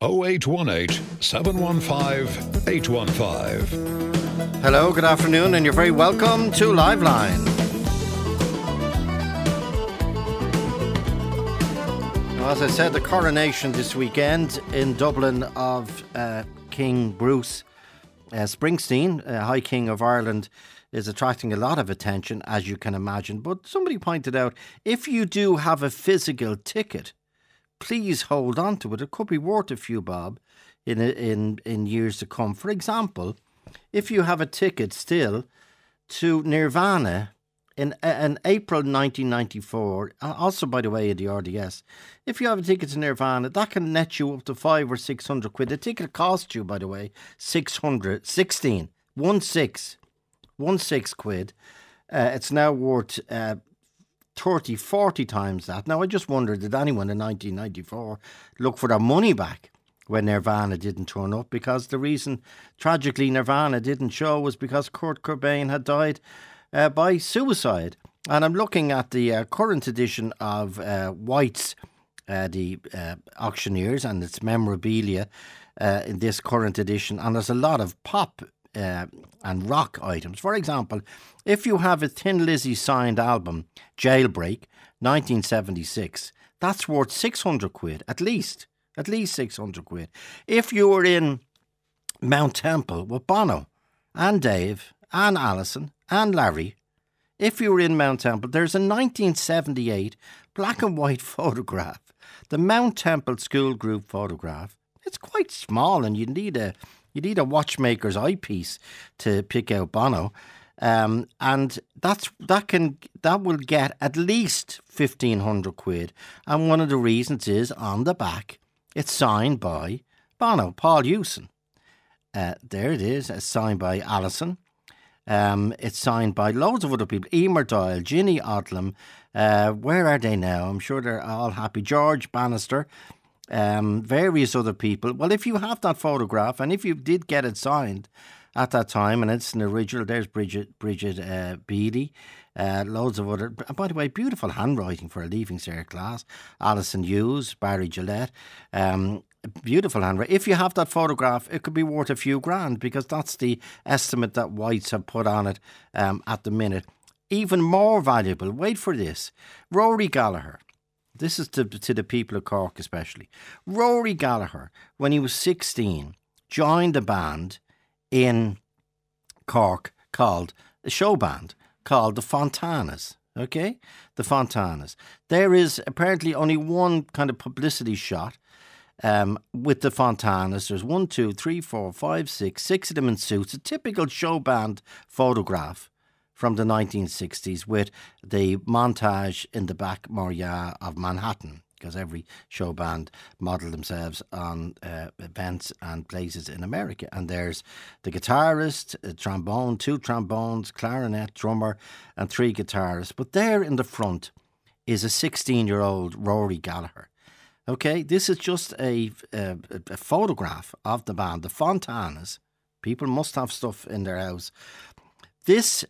0818 715 815. Hello, good afternoon, and you're very welcome to Liveline. Now, as I said, the coronation this weekend in Dublin of King Bruce Springsteen, High King of Ireland, is attracting a lot of attention, as you can imagine. But somebody pointed out, if you do have a physical ticket, please hold on to it. It could be worth a few bob in years to come. For example, if you have a ticket still to Nirvana in April 1994, also by the way in the RDS, if you have a ticket to Nirvana, that can net you up to 500 or 600 quid. The ticket cost you, by the way, 16 quid. It's now worth 30, 40 times that. Now, I just wonder, did anyone in 1994 look for their money back when Nirvana didn't turn up? Because the reason, tragically, Nirvana didn't show was because Kurt Cobain had died by suicide. And I'm looking at the current edition of White's, the auctioneers, and its memorabilia in this current edition. And there's a lot of pop and rock items. For example, if you have a Thin Lizzy signed album, Jailbreak, 1976, that's worth 600 quid, at least 600 quid. If you were in Mount Temple with Bono and Dave and Alison and Larry, if you were in Mount Temple, there's a 1978 black and white photograph, the Mount Temple School Group photograph. It's quite small, and you need a watchmaker's eyepiece to pick out Bono, and that will get at least 1,500 quid. And one of the reasons is on the back, it's signed by Bono, Paul Hewson. There it is, it's signed by Alison. It's signed by loads of other people, Emer Doyle, Ginny Odlum. Where are they now? I'm sure they're all happy. George Bannister. Various other people. Well, if you have that photograph, and if you did get it signed at that time, and it's an original, there's Bridget Beattie, loads of other, by the way, beautiful handwriting for a Leaving Cert class. Alison Hughes, Barry Gillette, beautiful handwriting. If you have that photograph, it could be worth a few grand, because that's the estimate that Whites have put on it at the minute. Even more valuable, wait for this, Rory Gallagher. This is to the people of Cork especially. Rory Gallagher, when he was 16, joined a band in Cork called, a show band called the Fontanas. Okay? The Fontanas. There is apparently only one kind of publicity shot with the Fontanas. There's 1, 2, 3, 4, 5, 6 of them in suits. A typical show band photograph from the 1960s, with the montage in the back Moriah of Manhattan, because every show band modelled themselves on events and places in America. And there's the guitarist, a trombone, 2 trombones, clarinet, drummer, and 3 guitarists. But there in the front is a 16-year-old Rory Gallagher. Okay, this is just a photograph of the band, the Fontanas. People must have stuff in their house. This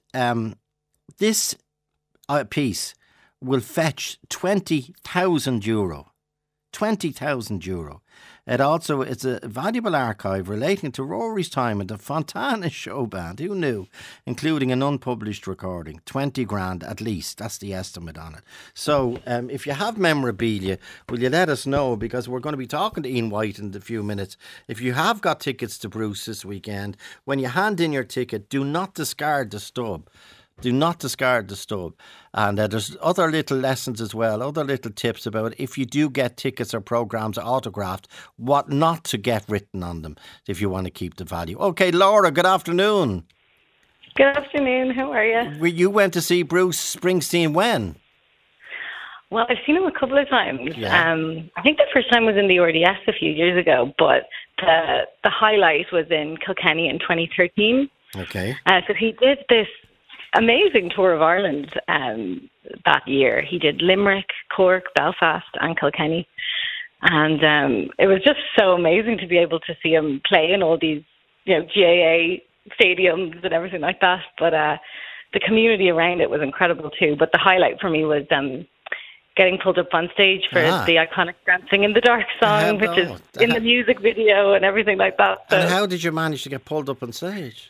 piece will fetch €20,000. €20,000. It also is a valuable archive relating to Rory's time in the Fontana show band. Who knew? Including an unpublished recording. 20 grand at least. That's the estimate on it. So if you have memorabilia, will you let us know? Because we're going to be talking to Ian White in a few minutes. If you have got tickets to Bruce this weekend, when you hand in your ticket, do not discard the stub. Do not discard the stub. And there's other little lessons as well, other little tips about if you do get tickets or programmes autographed, what not to get written on them if you want to keep the value. OK, Laura, good afternoon. Good afternoon. How are you? You went to see Bruce Springsteen when? Well, I've seen him a couple of times. Yeah. I think the first time was in the RDS a few years ago, but the highlight was in Kilkenny in 2013. Okay. So he did this amazing tour of Ireland that year. He did Limerick, Cork, Belfast and Kilkenny. And it was just so amazing to be able to see him play in all these, GAA stadiums and everything like that. But the community around it was incredible too. But the highlight for me was getting pulled up on stage for the iconic Dancing in the Dark song, which is in the music video and everything like that. So. And how did you manage to get pulled up on stage?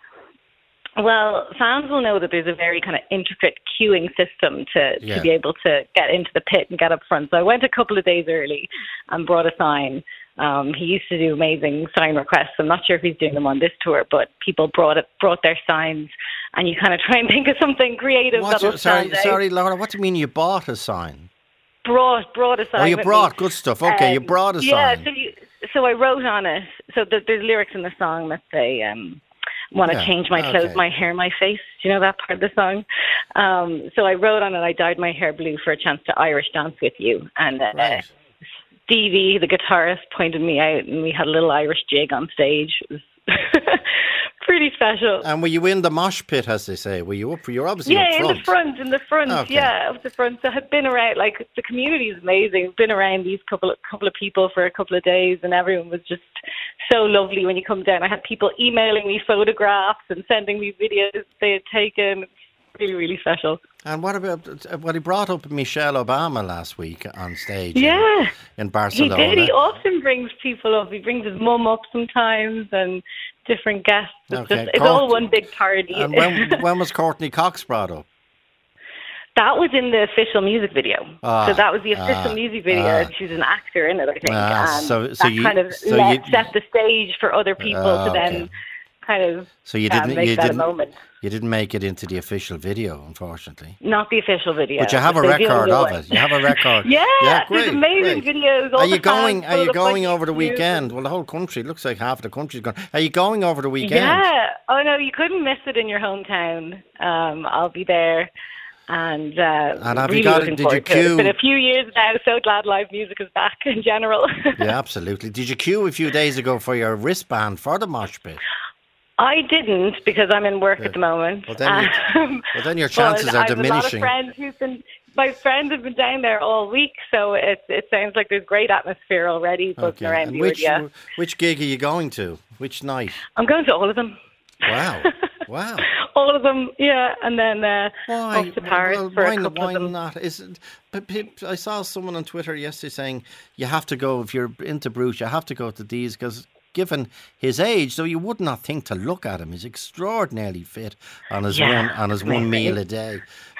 Well, fans will know that there's a very kind of intricate queuing system to be able to get into the pit and get up front. So I went a couple of days early and brought a sign. He used to do amazing sign requests. I'm not sure if he's doing them on this tour, but people brought their signs, and you kind of try and think of something creative that'll stand out. Sorry, Laura, what do you mean you bought a sign? Brought a sign. Oh, you brought good stuff. Okay, you brought a sign. Yeah, so I wrote on it. So there's lyrics in the song that say, want to change my clothes, my hair, my face. Do you know that part of the song? So I wrote on it, I dyed my hair blue for a chance to Irish dance with you. And Stevie, the guitarist, pointed me out, and we had a little Irish jig on stage. It was pretty special. And were you in the mosh pit, as they say? Were you up? You're obviously up front. in the front. Okay. Yeah, up the front. So I've been around. Like, the community is amazing. I've been around these couple of people for a couple of days, and everyone was just so lovely when you come down. I had people emailing me photographs and sending me videos they had taken. Really, really special. And what about what he brought up Michelle Obama last week on stage in Barcelona? He did. He often brings people up. He brings his mum up sometimes and different guests. It's all one big party. And when was Courtney Cox brought up? That was in the official music video. So that was the official music video. She's an actor in it, I think. And that set the stage for other people to then kind of make that a moment. You didn't make it into the official video, unfortunately. Not the official video. But you have a record of it. You have a record. Great, there's amazing videos. Are you going over the weekend? Well, the whole country, looks like half of the country's gone. Are you going over the weekend? Yeah. Oh, no, you couldn't miss it in your hometown. I'll be there. And have really you got looking did forward you to it. queue? It's been a few years now, so glad live music is back in general. Yeah, absolutely. Did you queue a few days ago for your wristband for the mosh pit? I didn't, because I'm in work at the moment. Well, then your chances are diminishing. My friends have been down there all week, so it sounds like there's great atmosphere already buzzing around the area. Which gig are you going to? Which night? I'm going to all of them. Wow. All of them, yeah. And then off to Paris for a couple of them. Why not? I saw someone on Twitter yesterday saying you have to go, if you're into Bruce, you have to go to these, because given his age, though you would not think to look at him, he's extraordinarily fit on his one meal a day.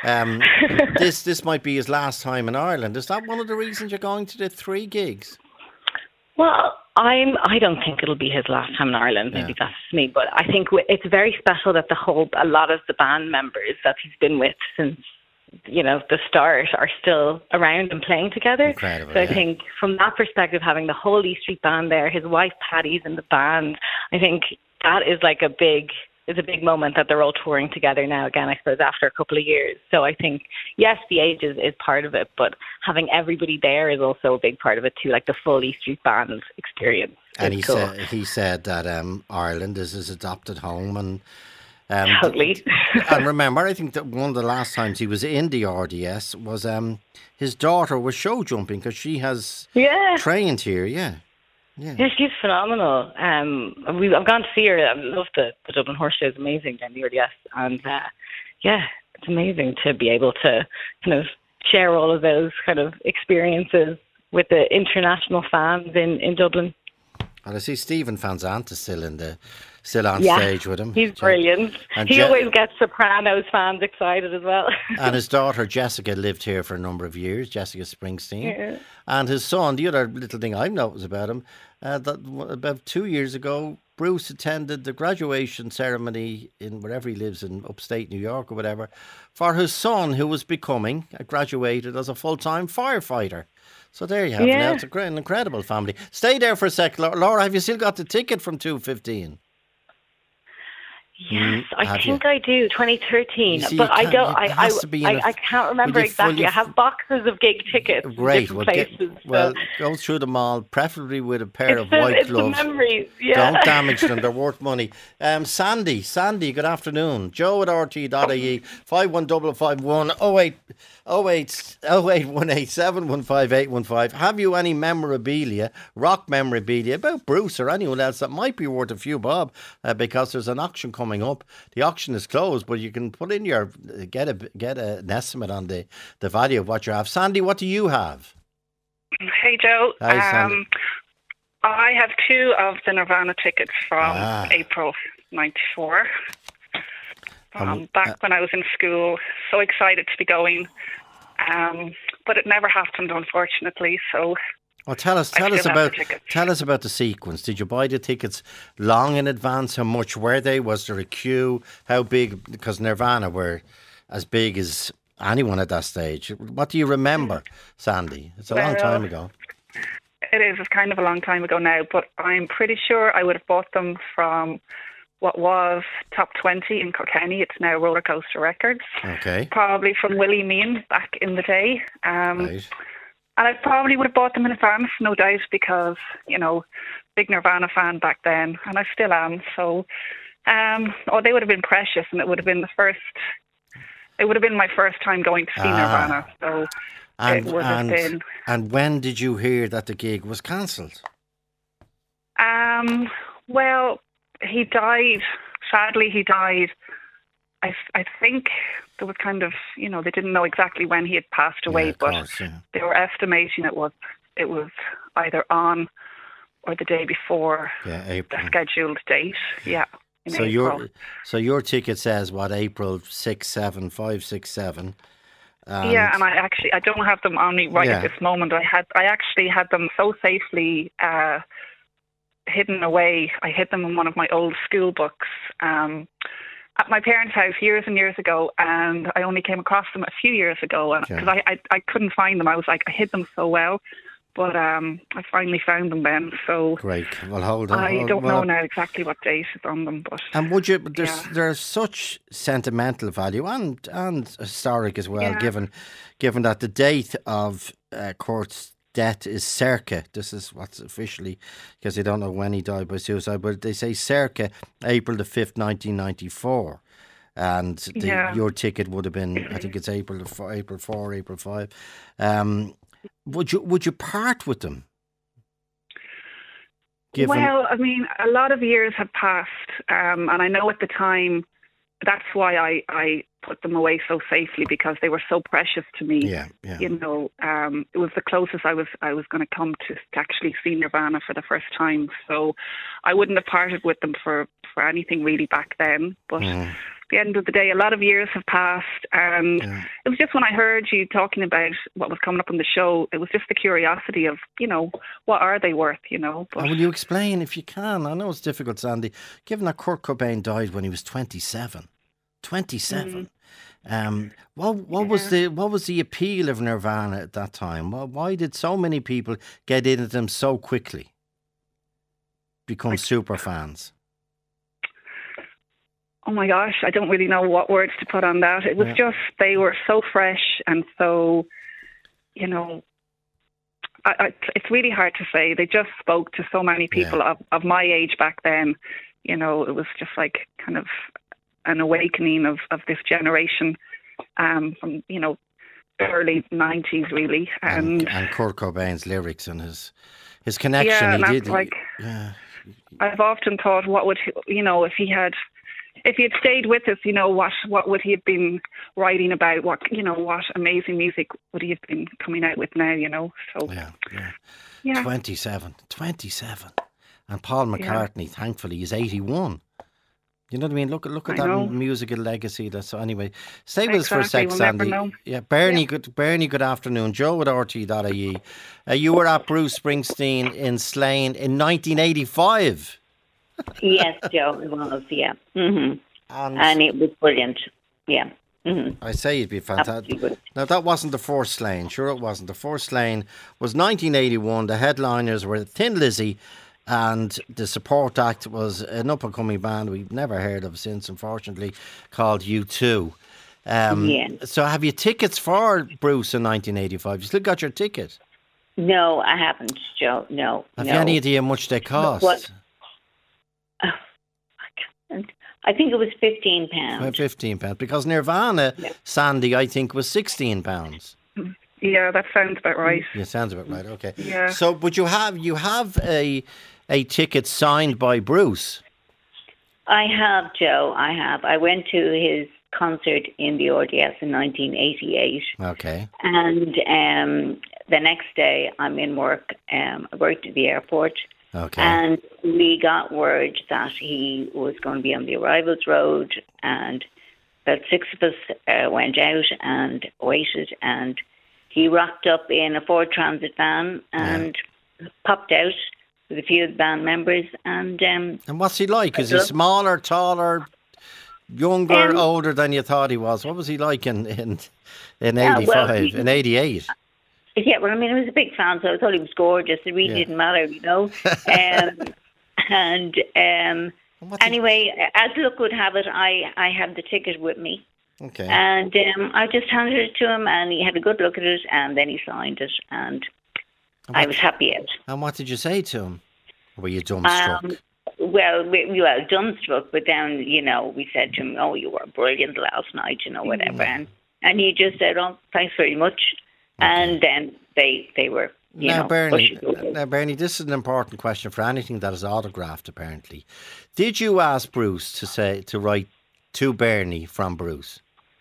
This might be his last time in Ireland. Is that one of the reasons you're going to the 3 gigs? Well, I don't think it'll be his last time in Ireland. Maybe that's me, but I think it's very special that a lot of the band members that he's been with since the start are still around and playing together. Incredible, so I think from that perspective, having the whole E Street Band there, his wife Paddy's in the band, I think that is like a big moment that they're all touring together now again, I suppose, after a couple of years. So I think, yes, the age is part of it, but having everybody there is also a big part of it too, like the full E Street Band experience. And he said that Ireland is his adopted home, and totally. And remember, I think that one of the last times he was in the RDS was his daughter was show jumping, because she has trained here. Yeah, she's phenomenal. I've gone to see her. I love the Dublin Horse Show. It's amazing down the RDS, and it's amazing to be able to kind of share all of those kind of experiences with the international fans in Dublin. And I see Stephen Van Zandt is still on stage with him. He's brilliant. And he always gets Sopranos fans excited as well. And his daughter Jessica lived here for a number of years, Jessica Springsteen. Yeah. And his son, the other little thing I've noticed about him, that about 2 years ago, Bruce attended the graduation ceremony in wherever he lives in upstate New York or whatever, for his son, who was graduated as a full-time firefighter. So there you have it now. It's an incredible family. Stay there for a sec. Laura, have you still got the ticket from 2:15? Yes, I think I do. 2013, but I don't. I can't remember exactly. I have boxes of gig tickets. Great. Places, go through them all, preferably with a pair of white gloves. The memories. Yeah. Don't damage them; they're worth money. Sandy, good afternoon. Joe at RT.ie 51551 0818 715 815. Have you any rock memorabilia about Bruce or anyone else that might be worth a few bob? Because there's an auction coming coming up. The auction is closed, but you can put in get an estimate on the value of what you have. Sandy, what do you have? Hey, Joe. Hi, Sandy. I have 2 of the Nirvana tickets from April '94. Back when I was in school, so excited to be going, but it never happened, unfortunately. So, well, tell us about the sequence. Did you buy the tickets long in advance? How much were they? Was there a queue? How big? Because Nirvana were as big as anyone at that stage. What do you remember, Sandy? It's a long time ago. It is. It's kind of a long time ago now, but I'm pretty sure I would have bought them from what was Top 20 in Kilkenny. It's now Roller Coaster Records. Okay. Probably from Willie Mean back in the day. Right. And I probably would have bought them in advance, no doubt, because, big Nirvana fan back then, and I still am. So, they would have been precious, and it would have been my first time going to see Nirvana. So it would have been. And when did you hear that the gig was cancelled? Well, he died. Sadly, he died. I think there was kind of, they didn't know exactly when he had passed away, they were estimating it was either on or the day before the scheduled date. Yeah. So your ticket says what, April 6, 7, 5, 6, 7. And and I don't have them on me at this moment. I actually had them so safely hidden away. I hid them in one of my old school books at my parents' house years and years ago, and I only came across them a few years ago because I couldn't find them. I was like, I hid them so well, but I finally found them then. So great. Well, hold on. I don't know now exactly what date is on them, but and would you? There's such sentimental value and historic as well, given that the date of Kurt's death is circa, this is what's officially, because they don't know when he died by suicide, but they say circa April the 5th, 1994. And your ticket would have been, I think it's April 4, April 5. Would you part with them? Well, I mean, a lot of years have passed, and I know at the time, that's why I put them away so safely, because they were so precious to me. Yeah. It was the closest I was going to come to actually see Nirvana for the first time. So I wouldn't have parted with them for anything really back then. But at the end of the day, a lot of years have passed, and it was just when I heard you talking about what was coming up on the show, it was just the curiosity of, what are they worth, But, will you explain, if you can? I know it's difficult, Sandy, given that Kurt Cobain died when he was 27. 27. What was the appeal of Nirvana at that time? Why did so many people get into them so quickly? Become super fans? Oh my gosh, I don't really know what words to put on that. It was just, they were so fresh and so, it's really hard to say. They just spoke to so many people of my age back then. It was just like kind of an awakening of this generation from, early 90s really. And Kurt Cobain's lyrics and his connection. I've often thought, what would, if he had stayed with us, what would he have been writing about? What amazing music would he have been coming out with now, So 27. And Paul McCartney, thankfully, is 81. You know what I mean? Look at that musical legacy. So anyway, stay with us for a sec, Sandy. Yeah, Bernie. Good afternoon. Joe at RT.ie. You were at Bruce Springsteen in Slane in 1985. Yes, Joe, it was. Yeah, and it was brilliant. Yeah. Mm-hmm. I say it'd be fantastic. Now, that wasn't the first Slane. Sure, it wasn't. The first Slane was 1981. The headliners were Thin Lizzy. And the support act was an up-and-coming band we've never heard of since, unfortunately, called U2. So have you tickets for Bruce in 1985? You still got your ticket? No, I haven't, Joe. No. Have you any idea how much they cost? I think it was £15. £15, because Nirvana, Sandy, I think, was £16. Yeah, that sounds about right. Yeah, sounds about right. Okay. Yeah. So, but you have a ticket signed by Bruce? I have, Joe. I have. I went to his concert in the RDS in 1988. Okay. And the next day, I'm in work. I worked at the airport. Okay. And we got word that he was going to be on the arrivals road, and about 6 of us went out and waited, and he rocked up in a Ford Transit van and popped out with a few of the band members. And what's he like? Is he smaller, taller, younger, older than you thought he was? What was he like in 85, in 88? Yeah, well, I mean, I was a big fan, so I thought he was gorgeous. It really didn't matter, you know. Anyway, as luck would have it, I had the ticket with me. Okay. And I just handed it to him, and he had a good look at it, and then he signed it, and I was happy out. And what did you say to him? Were you dumbstruck? Well, we were dumbstruck, but then, you know, we said to him, "Oh, you were brilliant last night," you know, whatever. And he just said, "Oh, thanks very much." Okay. And then they were, now, Bernie, this is an important question for anything that is autographed, apparently. Did you ask Bruce to write to Bernie from Bruce?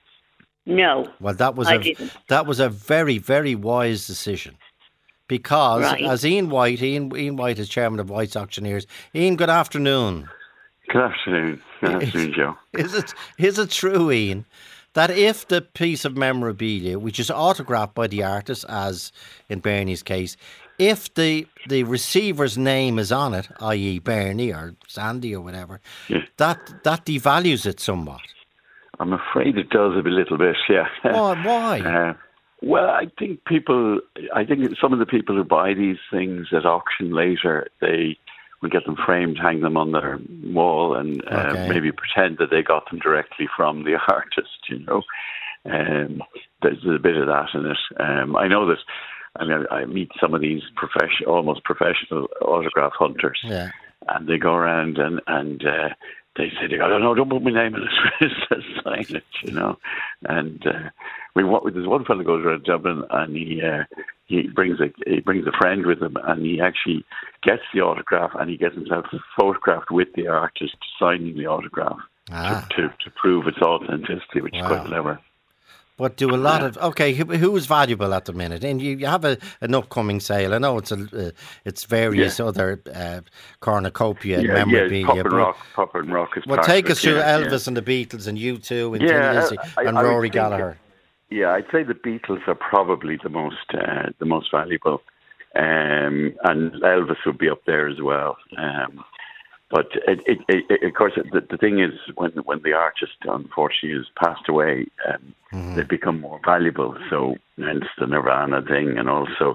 No. Well, that was a very, very wise decision. Because as Ian White is chairman of White's Auctioneers. Ian, good afternoon. Good afternoon. Good afternoon, Joe. Is it true, Ian, that if the piece of memorabilia, which is autographed by the artist, as in Bernie's case, if the receiver's name is on it, i.e. Bernie or Sandy or whatever, that devalues it somewhat? I'm afraid it does a little bit, yeah. Why? Well, I think some of the people who buy these things at auction later, they will get them framed, hang them on their wall, and maybe pretend that they got them directly from the artist, you know. There's a bit of that in it. I know that, I mean, I meet some of these almost professional autograph hunters, and they go around and they say, "No, don't put my name in it, sign it," you know. And there's one fellow goes around Dublin, and he brings a friend with him, and he actually gets the autograph, and he gets himself photographed with the artist signing the autograph to prove its authenticity, which is quite clever. But do a lot of who is valuable at the minute? And you have an upcoming sale. I know it's various other cornucopia memorabilia. Pop and Rock is. Well, take us through Elvis and the Beatles and U2 and Thin Lizzy and Rory Gallagher. Yeah, I'd say the Beatles are probably the most valuable, and Elvis would be up there as well. But of course, the thing is, when the artist unfortunately has passed away, they become more valuable. So hence the Nirvana thing, and also,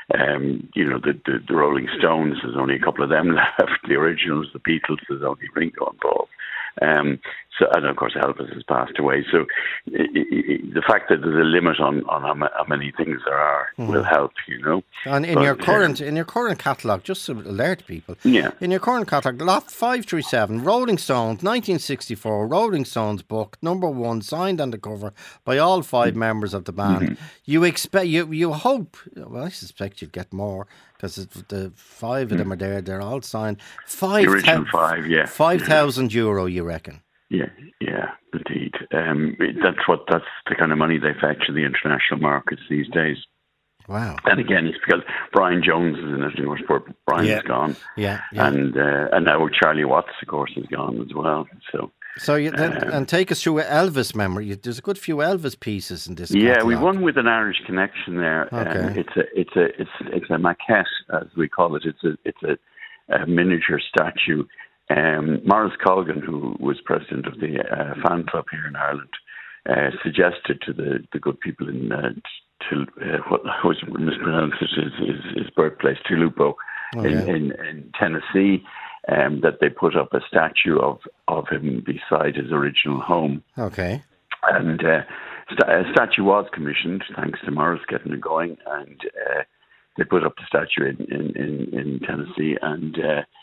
the Rolling Stones. There's only a couple of them left. The originals, the Beatles. There's only Ringo and Paul. And of course Elvis has passed away. So the fact that there's a limit on how many things there are will help, you know. And in your current catalogue, just to alert people, in your current catalogue, lot 537, Rolling Stones, 1964, Rolling Stones book, number 1, signed on the cover by all 5 members of the band. You expect, you hope, well, I suspect you'll get more, because the 5 of them are there. They're all signed. The original 5, €5,000, you reckon? Yeah, indeed. That's the kind of money they fetch in the international markets these days. Wow! And again, it's because Brian Jones is in it. Of course, Brian's gone. Yeah. And now Charlie Watts, of course, is gone as well. So and take us through Elvis memory. There's a good few Elvis pieces in this. Yeah, we won with an Irish connection there. Okay. It's a maquette, as we call it. It's a miniature statue. Maurice Colgan, who was president of the fan club here in Ireland, suggested to the good people in what I was mispronounced his birthplace, Tulupo, in Tennessee, that they put up a statue of him beside his original home. Okay. And a statue was commissioned, thanks to Maurice getting it going, and they put up the statue in Tennessee, and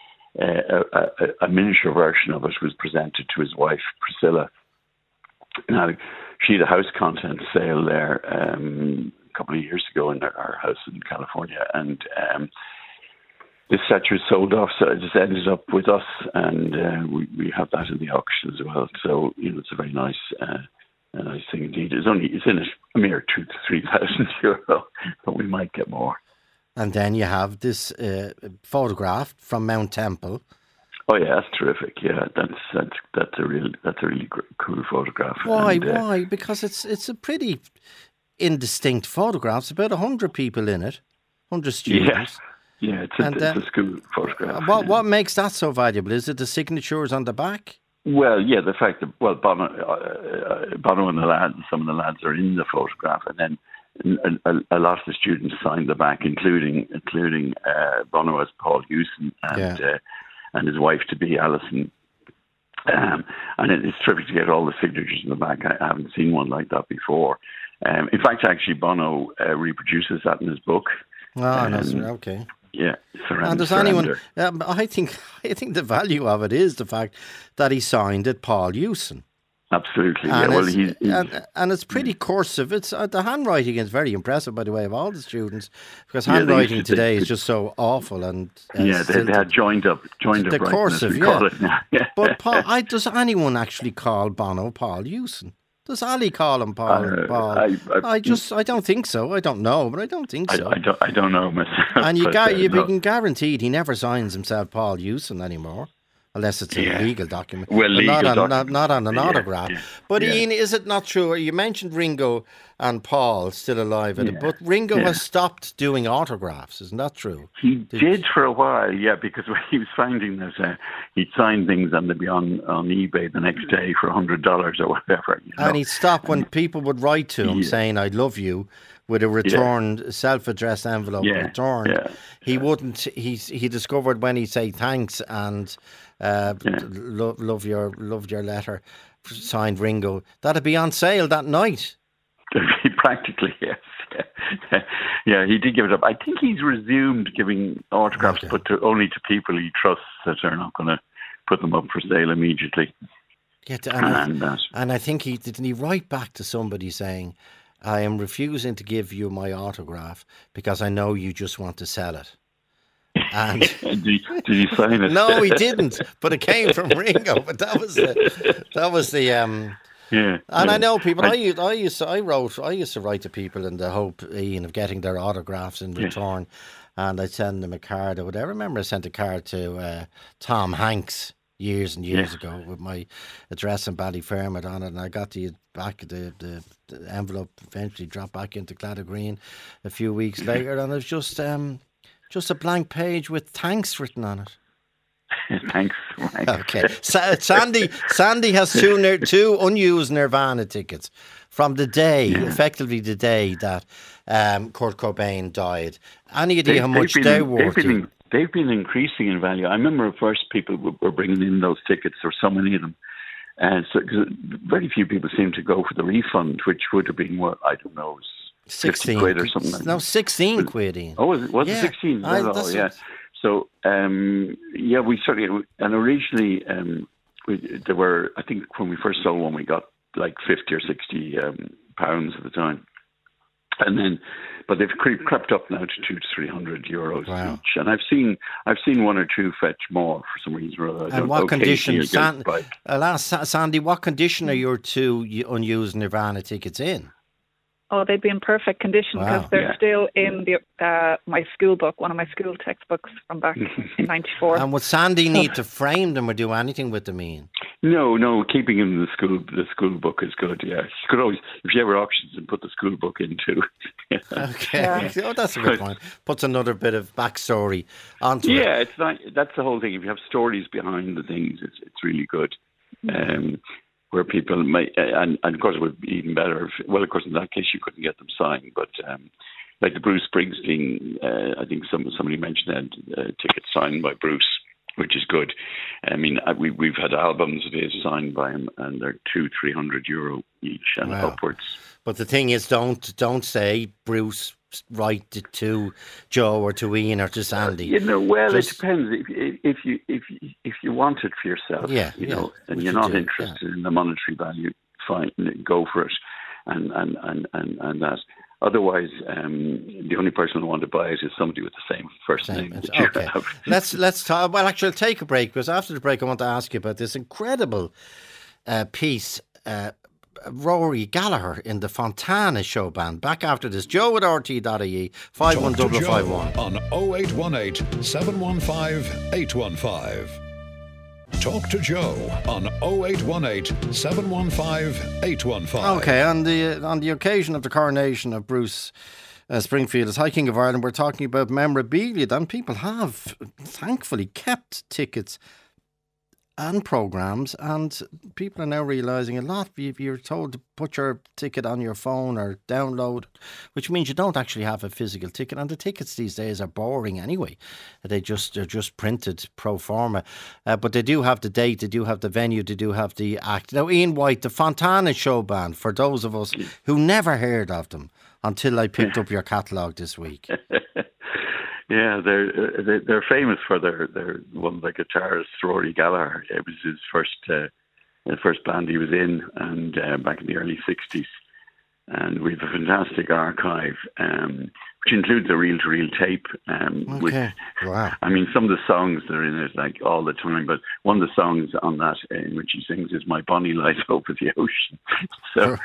a miniature version of it was presented to his wife, Priscilla. Now, she had a house content sale there a couple of years ago in our house in California, and this statue sold off, so it just ended up with us, and we have that in the auction as well. So it's a very nice, a nice thing indeed. It's in a mere 2,000 to 3,000 euro, but we might get more. And then you have this photograph from Mount Temple. Oh yeah, that's terrific. Yeah, that's a really cool photograph. Why? Why? Because it's a pretty indistinct photograph. It's about 100 people in it, 100 students. Yeah, it's a school photograph. What makes that so valuable? Is it the signatures on the back? Well, yeah, the fact that Bono and the lads, some of the lads are in the photograph, and then a lot of the students signed the back, including Bono as Paul Hewson and his wife to be Alison. And it's terrific to get all the signatures in the back. I haven't seen one like that before. In fact, actually, Bono reproduces that in his book. Oh, okay. Yeah, and does anyone? I think the value of it is the fact that he signed it, Paul Hewson. Absolutely. And, and it's pretty cursive. It's the handwriting is very impressive, by the way, of all the students, because handwriting today is just so awful. And they had joined up. The cursive, yeah. But Paul, does anyone actually call Bono Paul Hewson? Does Ali call him Paul? I don't think so. I don't know, but I don't think so. I don't know myself. And you can guarantee he never signs himself Paul Hewson anymore, unless it's an illegal document. Well, not on an autograph. Yeah. But Ian, is it not true? You mentioned Ringo and Paul still alive, but Ringo has stopped doing autographs. Isn't that true? He did for a while, because when he was finding that he'd sign things and they'd be on eBay the next day for $100 or whatever. And he'd stop when people would write to him saying, "I love you," with a returned self-addressed envelope returned. Yeah. He wouldn't. He discovered when he'd say thanks and love your letter, signed Ringo, that'd be on sale that night. Practically, yes. Yeah, he did give it up. I think he's resumed giving autographs, but only to people he trusts that are not going to put them up for sale immediately. Yeah, and I think he write back to somebody saying, "I am refusing to give you my autograph because I know you just want to sell it." And did he sign it? No, he didn't. But it came from Ringo. But that was the. Yeah, and I know people. I used to write to people in the hope, Ian, of getting their autographs in return, and I'd send them a card or whatever. I remember I sent a card to Tom Hanks years and years ago with my address in Ballyfermot on it, and I got the envelope eventually dropped back into Claddagh Green a few weeks later, and it was just a blank page with thanks written on it. Thanks. Okay. Sandy has two unused Nirvana tickets from the day, effectively the day that Kurt Cobain died. Any idea how much they're worth? They've been increasing in value. I remember first people were bringing in those tickets, or so many of them. And so very few people seem to go for the refund, which would have been, I don't know, 16 quid or something like that. No, 16 quid, Ian. Oh, was it 16? Yeah. So, we certainly, and originally there were, I think when we first sold one, we got like 50 or 60 pounds at the time. And then, but they've crept up now to 200 to 300 euros each. And I've seen one or two fetch more for some reason or other. And what condition, Sandy, what condition are your two unused Nirvana tickets in? Oh, they'd be in perfect condition because they're still in my school book, one of my school textbooks from back in '94. And would Sandy need to frame them or do anything with them, Ian? No, keeping them in the school book is good. Yeah, you could always, if you ever auctions, and put the school book in too. Okay, that's a good point. Puts another bit of backstory onto it. Yeah, it's not. That's the whole thing. If you have stories behind the things, it's really good. Where people may, and of course it would be even better if, well, of course in that case you couldn't get them signed, but like the Bruce Springsteen, I think somebody mentioned that tickets signed by Bruce, which is good. I mean, we've had albums of his signed by him, and they're 200-300 euro each and upwards. But the thing is, don't say Bruce write it to Joe or to Ian or to Sandy. It depends. If you want it for yourself, and you're not interested in the monetary value, fine, go for it, and that. Otherwise, the only person who want to buy it is somebody with the same first name. Okay, let's talk. Well, actually, I'll take a break, because after the break, I want to ask you about this incredible piece. Rory Gallagher in the Fontana Show Band. Back after this. Joe at RT.ie 51551 on 0818 715 815. Talk to Joe on 0818 715 815. Okay, on the occasion of the coronation of Bruce Springfield as High King of Ireland, we're talking about memorabilia. And people have thankfully kept tickets and programmes, and people are now realising a lot. You're told to put your ticket on your phone or download, which means you don't actually have a physical ticket. And the tickets these days are boring anyway. They're just printed pro forma, but they do have the date, they do have the venue, they do have the act. Now, Ian White, the Fontana Show Band, for those of us who never heard of them until I picked up your catalogue this week. Yeah, they're famous for their one of the guitarist, Rory Gallagher. It was his first band he was in, and back in the early '60s. And we have a fantastic archive, which includes a reel-to-reel tape. Okay. Wow. I mean, some of the songs that are in it, like all the time, but one of the songs on that in which he sings is "My Bonnie Lies Over the Ocean." So,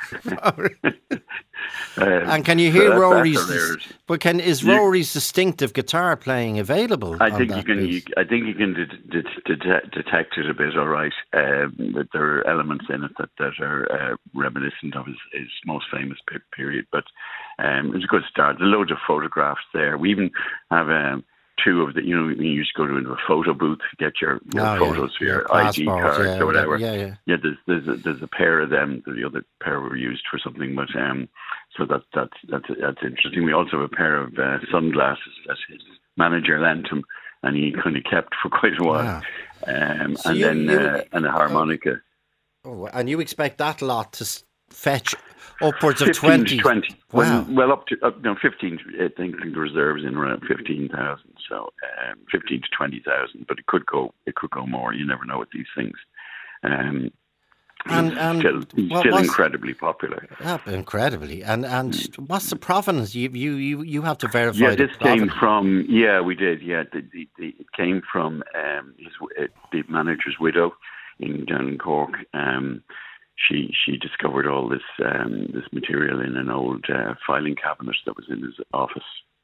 and can you hear Rory's? But is Rory's distinctive guitar playing available? I think you can detect it a bit. All right, that there are elements in it that are reminiscent of his most famous period. But it was a good start. There's loads of photographs there. We even have two of the, you used to go into a photo booth to get your photos for your ID cards or whatever. Yeah, there's a pair of them. The other pair were used for something, but so that's interesting. We also have a pair of sunglasses that his manager lent him, and he kind of kept for quite a while. Wow. And a harmonica. And you expect that lot to fetch upwards of 20? Wow. Well, up to 15. I think the reserves in around 15,000. So 15 to 20,000, but it could go more. You never know with these things. And still incredibly popular. Incredibly. And what's the provenance? You have to verify. Yeah, this came from. Yeah, we did. Yeah, it came from the manager's widow down in Cork. She discovered all this material in an old filing cabinet that was in his office,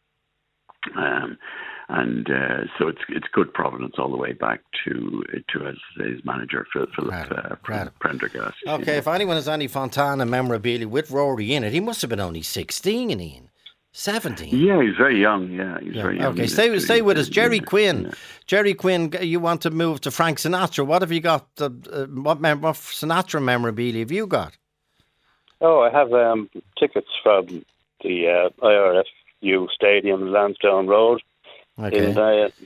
so it's good provenance all the way back to his manager Philip Prendergast. Okay, if anyone has any Fontana memorabilia with Rory in it, he must have been only 16, Ian. 17. Yeah, he's very young. Yeah, he's very young. Okay, stay with us. Jerry Quinn. Yeah. Jerry Quinn, you want to move to Frank Sinatra. What have you got? What Sinatra memorabilia have you got? Oh, I have tickets from the IRFU Stadium, Lansdowne Road, in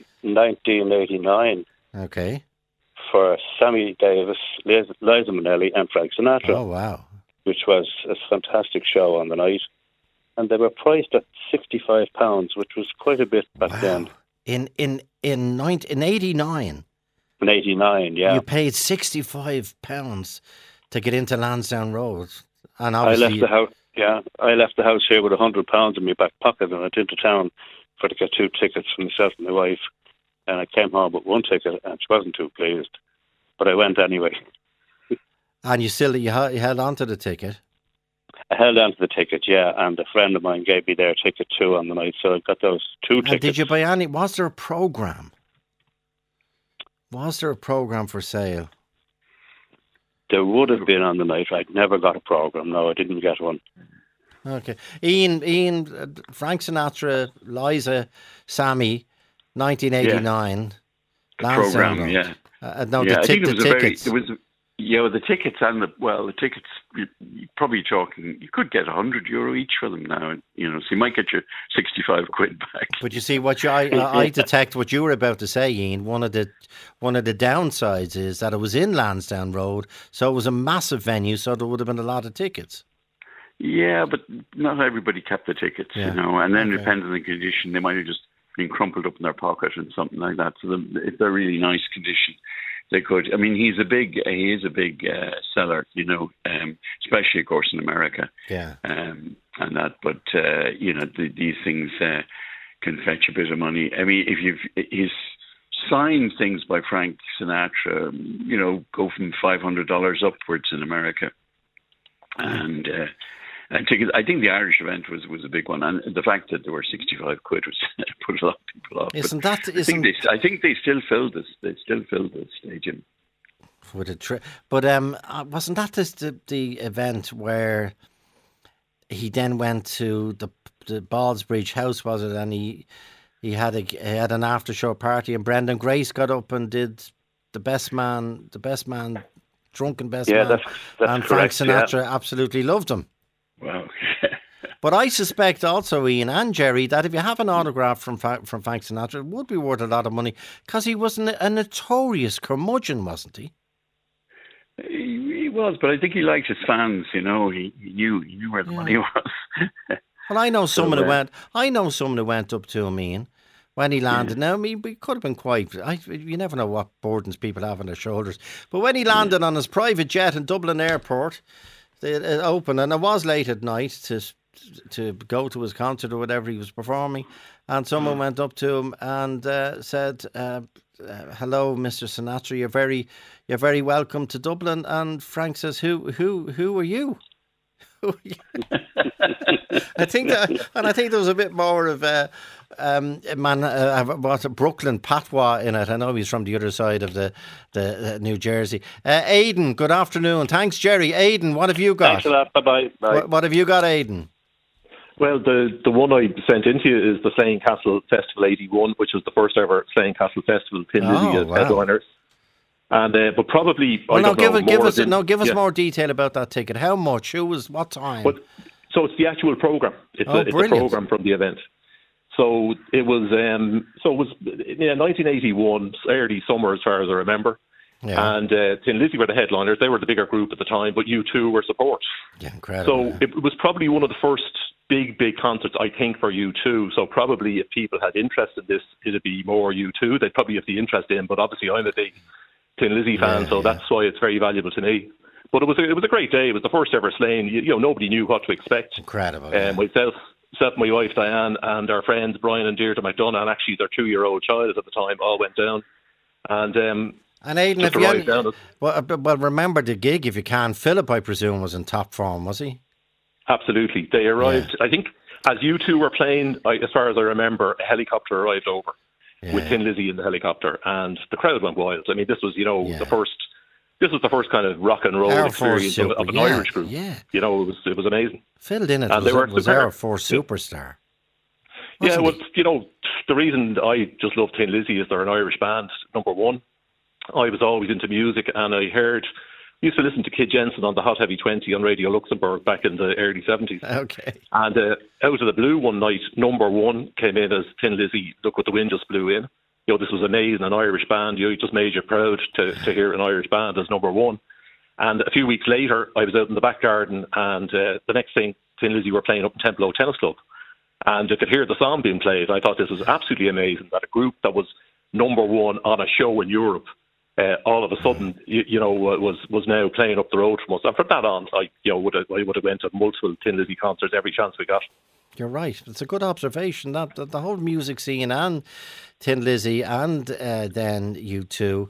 1989. Okay. For Sammy Davis, Liza Minnelli, and Frank Sinatra. Oh, wow. Which was a fantastic show on the night. And they were priced at £65, which was quite a bit back then. In 89? In 89, yeah. You paid £65 to get into Lansdowne Road. And I left the house. Yeah, I left the house here with £100 in my back pocket, and I went into town to get 2 tickets for myself and my wife. And I came home with 1 ticket, and she wasn't too pleased. But I went anyway. And you held on to the ticket? I held on to the ticket, yeah, and a friend of mine gave me their ticket too on the night, so I got those 2 tickets. Did you buy any? Was there a programme? Was there a programme for sale? There would have been on the night. I never got a programme. No, I didn't get one. Okay, Ian, Frank Sinatra, Liza, Sammy, 1989. Yeah. The programme, yeah. The tickets. The tickets and the tickets. You're probably talking. You could get €100 each for them now. So you might get your £65 back. But you see, what I detect what you were about to say, Ian. One of the downsides is that it was in Lansdowne Road, so it was a massive venue, so there would have been a lot of tickets. Yeah, but not everybody kept the tickets, and then it depends on the condition. They might have just been crumpled up in their pocket and something like that. So if they're really nice condition, they could. I mean, he is a big seller, especially of course in America. Yeah. and that. But these things can fetch a bit of money. I mean, he's signed things by Frank Sinatra, go from $500 upwards in America, and I think the Irish event was a big one, and the fact that there were 65 quid was put a lot of people off. I think they still filled this. They still filled the stadium with a trip. But wasn't that just the event where he then went to the Ballsbridge House? Was it? And he had an after show party, and Brendan Grace got up and did the best man, drunken best man. That's and correct, Frank Sinatra absolutely loved him. Wow. But I suspect also, Ian and Jerry, that if you have an autograph from Frank Sinatra, it would be worth a lot of money, because he was a notorious curmudgeon, wasn't he? He was, but I think he liked his fans. He knew where the money was. Well, I know someone who went up to him, Ian, when he landed. Now, I mean, we could have been quite. You never know what burdens people have on their shoulders. But when he landed on his private jet in Dublin Airport, it opened, and it was late at night to go to his concert or whatever he was performing, and someone went up to him and said, "Hello, Mr. Sinatra. You're very welcome to Dublin." And Frank says, "Who are you?" I think there was a bit more of Brooklyn patois in it. I know he's from the other side of the New Jersey. Aidan, good afternoon. Thanks, Jerry. Aidan, what have you got? Thanks a lot. Bye. What have you got, Aidan? Well, the one I sent into you is the Slane Castle Festival 81, which was the first ever Slane Castle Festival. Tin Lizzy as headliners. And but probably give us more detail about that ticket. How much? Who was? What time? So it's the actual program. It's a program from the event. So it was 1981, early summer as far as I remember. Yeah. And Tin Lizzy were the headliners. They were the bigger group at the time, but U2 were support. Yeah, incredible. So it was probably one of the first big concerts, I think, for U2. So probably if people had interest in this, it'd be more U2. They'd probably have the interest in. But obviously, I'm a big Tin Lizzy fan, so that's why it's very valuable to me. But it was a great day. It was the first ever Slane. Nobody knew what to expect. Incredible. Myself, my wife Diane, and our friends Brian and Deirdre McDonough, and actually their 2-year-old child at the time, all went down. And Aidan, well, remember the gig, if you can. Philip, I presume, was in top form, was he? Absolutely. They arrived, I think, as U2 were playing, as far as I remember, a helicopter arrived over with Tin Lizzy in the helicopter, and the crowd went wild. I mean, this was, the first. This was the first kind of rock and roll experience of an Irish group. Yeah. It was amazing. Filled in was Air Force superstar. Yeah, well, the reason I just love Tin Lizzy is they're an Irish band, number one. I was always into music, and I used to listen to Kid Jensen on the Hot Heavy 20 on Radio Luxembourg back in the early 70s. Okay. And out of the blue one night, number one came in as Tin Lizzy, Look What the Wind Just Blew In. This was amazing, an Irish band. It just made you proud to hear an Irish band as number one. And a few weeks later, I was out in the back garden, and the next thing, Tin Lizzy were playing up in Templeogue Tennis Club. And I could hear the song being played. I thought this was absolutely amazing, that a group that was number one on a show in Europe, all of a sudden, was now playing up the road from us. And from that on, I would have went to multiple Tin Lizzy concerts every chance we got. You're right. It's a good observation that the whole music scene and Tin Lizzy and then U2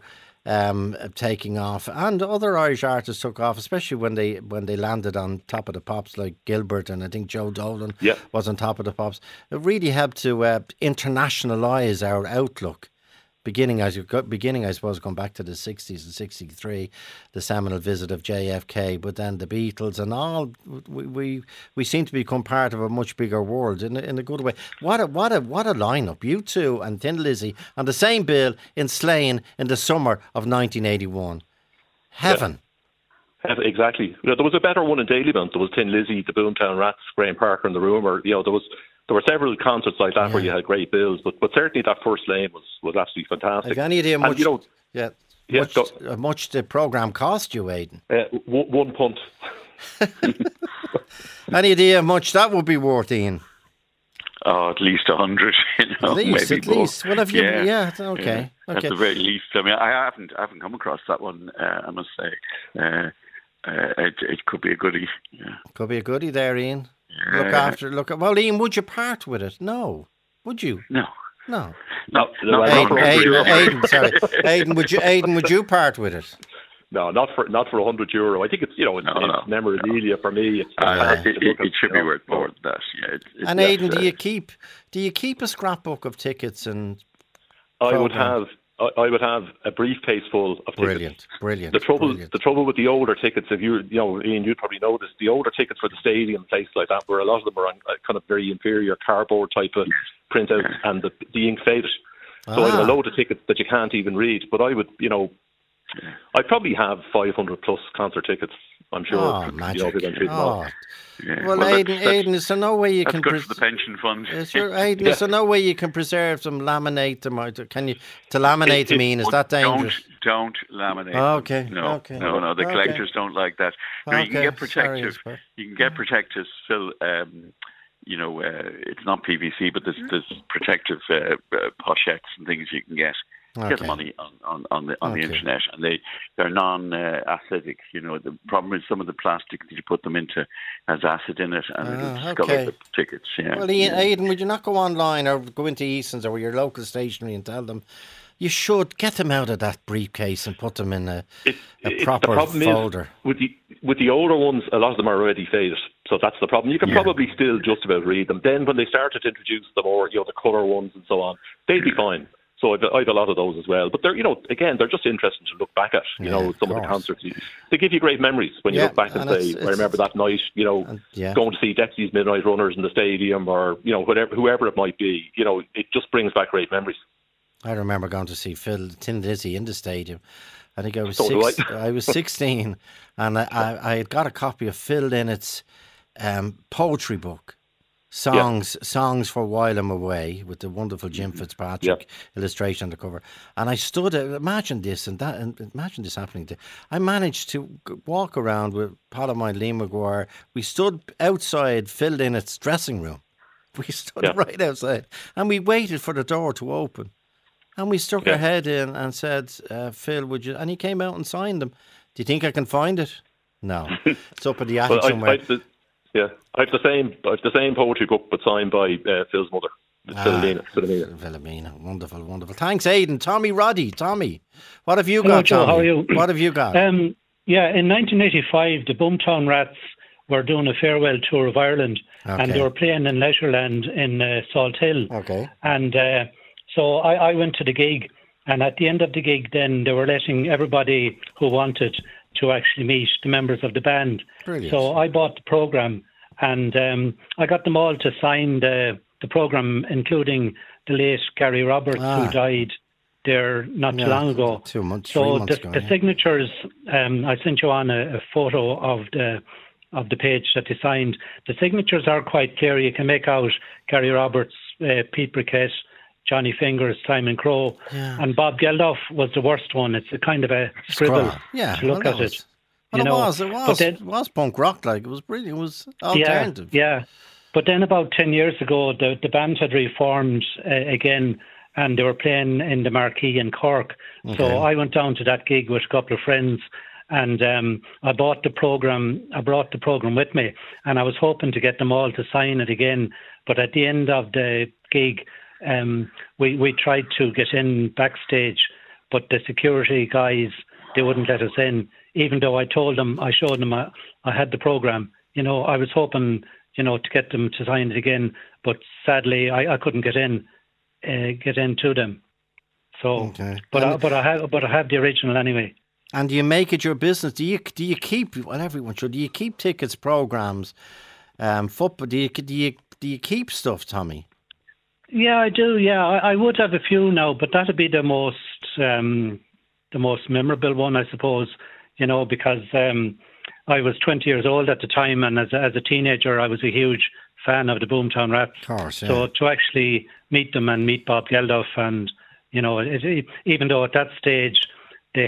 taking off, and other Irish artists took off, especially when they landed on Top of the Pops, like Gilbert, and I think Joe Dolan was on Top of the Pops. It really helped to internationalise our outlook. Beginning, I suppose, going back to the 60s and 63, the seminal visit of JFK, but then the Beatles and all, we seem to become part of a much bigger world in a good way. What a lineup! U2 and Tin Lizzy on the same bill in Slane in the summer of 1981. Heaven. Yeah. Exactly. There was a better one in Dalymount. There was Tin Lizzy, the Boomtown Rats, Graham Parker and the Rumour. There were several concerts like that where you had great bills, but certainly that first Slane was absolutely fantastic. Have you any idea much the programme cost you, Aidan? One punt. Any idea how much that would be worth, Ian? Oh, at least 100. At least. Well, have you? Yeah. Okay. At the very least. I mean, I haven't come across that one. I must say, it could be a goodie. Yeah. Could be a goodie there, Ian. Well, Ian, would you part with it? No. Would you? No. No. Aidan, would you part with it? No, not for €100. I think it's it's memorabilia for me. It should be worth more than that. Yeah. And Aidan, do you keep a scrapbook of tickets and? I would have a briefcase full of tickets. Brilliant. The trouble with the older tickets, if Ian, you'd probably know this. The older tickets for the stadium, places like that, where a lot of them are on kind of very inferior cardboard type of printouts, and the ink faded. So I have a load of tickets that you can't even read. But I would, I probably have 500 plus concert tickets. I'm sure. Oh, magic! Well, Aidan, is there no way you can? That's good for the pension fund. Aidan, is there no way you can preserve them, laminate them, or can you? To laminate them, Ian, is that dangerous? Don't laminate. Okay. No. The collectors don't like that. No, you can get protective. You can get protective still. It's not PVC, but there's protective pochettes and things you can get. Get them on the internet, and they're non-acidic. The problem is some of the plastic that you put them into has acid in it, and it'll discolor the tickets. Yeah. Well, Aidan, would you not go online or go into Eason's or your local stationery and tell them you should get them out of that briefcase and put them in a proper folder? With the older ones, a lot of them are already faded, so that's the problem. You can probably still just about read them. Then when they started to introduce the more, the colour ones and so on, they'd be fine. So I have a lot of those as well. But they're, again, they're just interesting to look back at, some of the concerts. They give you great memories when you look back and say, I remember that night, going to see Dexy's Midnight Runners in the stadium or, whoever it might be. It just brings back great memories. I remember going to see Tin Lizzy in the stadium. I think I was I was 16, and I had got a copy of Phil Lynnett's poetry book. Songs for While I'm Away, with the wonderful Jim Fitzpatrick illustration on the cover. And I stood, imagine this happening. I managed to walk around with pal of mine, Lee McGuire. We stood outside Phil Lynnett's dressing room. We stood right outside, and we waited for the door to open. And we stuck our head in and said, Phil, would you? And he came out and signed them. Do you think I can find it? No. It's up in the attic somewhere. I have the same poetry book, but signed by Phil's mother, Philomena. Wonderful. Thanks, Aidan. Tommy Roddy. Tommy, what have you got, Joe, Tommy? how are you? What have you got? In 1985, the Boomtown Rats were doing a farewell tour of Ireland, and they were playing in Leisureland in Salt Hill. Okay. And so I went to the gig, and at the end of the gig, then they were letting everybody who wanted to actually meet the members of the band. Brilliant. So I bought the programme, and I got them all to sign the programme, including the late Gary Roberts, who died there not too long ago. 2 months, so 3 months ago. The signatures, I sent you on a photo of the page that they signed. The signatures are quite clear. You can make out Gary Roberts, Pete Briquette, Johnny Fingers, Simon Crowe, and Bob Geldof was the worst one. It's a kind of a scribble to look at it. It was punk rock, like it was brilliant. It was alternative. Yeah. But then about 10 years ago, the band had reformed again, and they were playing in the Marquee in Cork. Okay. So I went down to that gig with a couple of friends, and I bought the program. I brought the program with me, and I was hoping to get them all to sign it again. But at the end of the gig, we tried to get in backstage, but the security guys, they wouldn't let us in, even though I showed them I had the program. I was hoping, to get them to sign it again, but sadly I couldn't get in to them. So, but I have the original anyway. And do you make it your business? Do you keep? Well, everyone should. Do you keep tickets, programs, football? Do you keep stuff, Tommy? Yeah, I do. Yeah, I would have a few now, but that'd be the most memorable one, I suppose. Because I was 20 years old at the time, and as a teenager, I was a huge fan of the Boomtown Rats. Of course, yeah. So to actually meet them and meet Bob Geldof, and even though at that stage they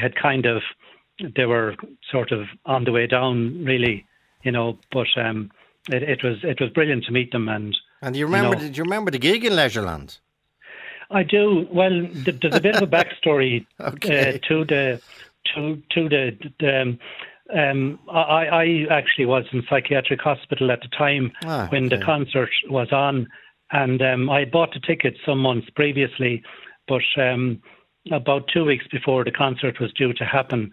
were sort of on the way down, really, but it was brilliant to meet them. And do you remember? Did you remember the gig in Leisureland? I do. Well, there's a bit of a backstory to the I actually was in psychiatric hospital at the time when the concert was on, and I bought the ticket some months previously, but about 2 weeks before the concert was due to happen,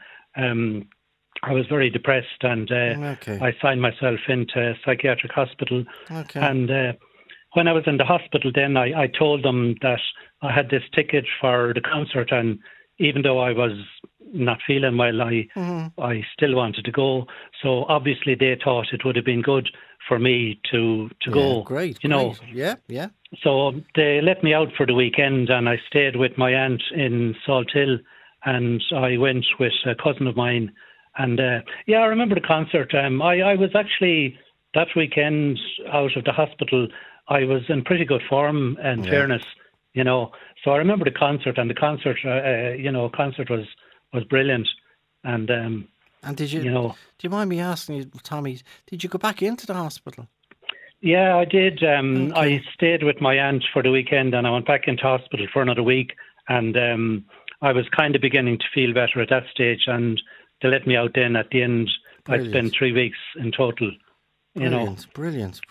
I was very depressed, and I signed myself into psychiatric hospital. And when I was in the hospital then, I told them that I had this ticket for the concert, and even though I was not feeling well, I still wanted to go. So obviously they thought it would have been good for me to go. Great, you know. Yeah. So they let me out for the weekend, and I stayed with my aunt in Salt Hill, and I went with a cousin of mine. And I remember the concert. I was actually, that weekend out of the hospital, I was in pretty good form, in fairness, you know. So I remember the concert, and the concert, concert was brilliant. And did you, do you mind me asking you, Tommy, did you go back into the hospital? Yeah, I did. I stayed with my aunt for the weekend, and I went back into hospital for another week. And I was kind of beginning to feel better at that stage, and they let me out then at the end. I spent 3 weeks in total. Brilliant.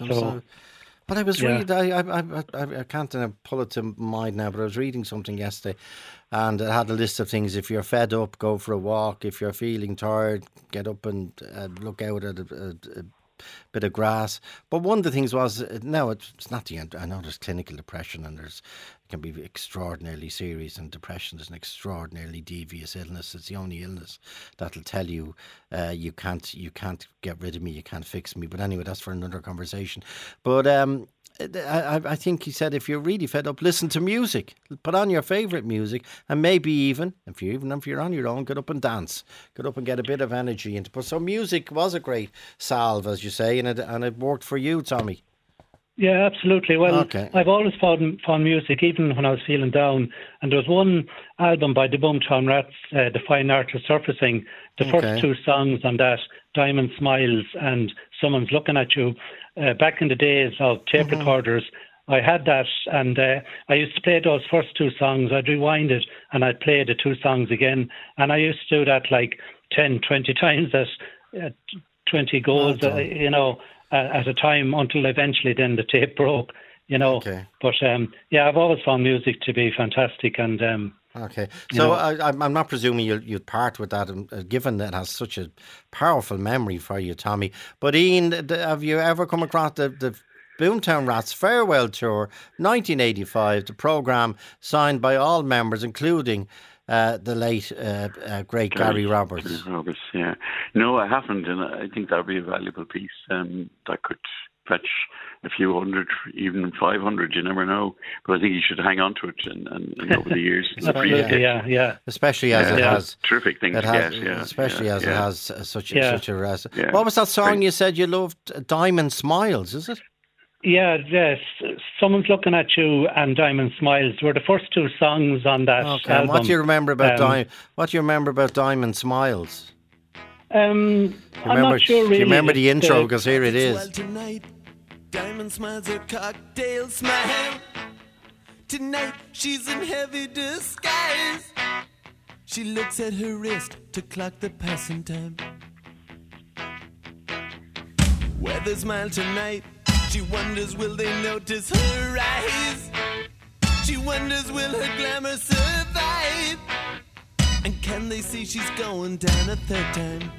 But I was reading, I can't pull it to mind now, but I was reading something yesterday, and it had a list of things. If you're fed up, go for a walk. If you're feeling tired, get up and look out at a bit of grass. But one of the things was, no, it's not the end. I know there's clinical depression, and it can be extraordinarily serious, and depression is an extraordinarily devious illness. It's the only illness that'll tell you you can't get rid of me, you can't fix me. But anyway, that's for another conversation. But I think he said, if you're really fed up, listen to music. Put on your favourite music, and maybe even if you're on your own, get up and dance. Get up and get a bit of energy into. But so music was a great salve, as you say, and it worked for you, Tommy. Yeah, absolutely. Well, I've always found music, even when I was feeling down. And there was one album by the Boomtown Rats, The Fine Art of Surfacing. The first two songs on that, Diamond Smiles and Someone's Looking at You, back in the days of tape recorders, I had that, and I used to play those first two songs. I'd rewind it, and I'd play the two songs again. And I used to do that like 10, 20 times at 20 goals, at a time, until eventually then the tape broke, But I've always found music to be fantastic, and so I'm not presuming you'd part with that, given that it has such a powerful memory for you, Tommy. But Ian, have you ever come across the Boomtown Rats Farewell Tour 1985, the programme signed by all members, including the late great Gary Roberts? Yeah. No, I haven't, and I think that would be a valuable piece that could fetch a few hundred, even 500, you never know. But I think you should hang on to it and over the years. Especially as it has terrific things to get. Especially as it has such a res. What was that song you said you loved? Diamond Smiles, is it? Yeah, yes. Someone's Looking at You and Diamond Smiles were the first two songs on that album. What do you remember about Diamond Smiles? I'm not sure really. Do you remember the intro? Because here it is. Well, tonight, Diamond smiles her cocktail smile. Tonight, she's in heavy disguise. She looks at her wrist to clock the passing time. Weather's mild tonight. She wonders, will they notice her eyes? She wonders, will her glamour survive? And can they see she's going down a third time?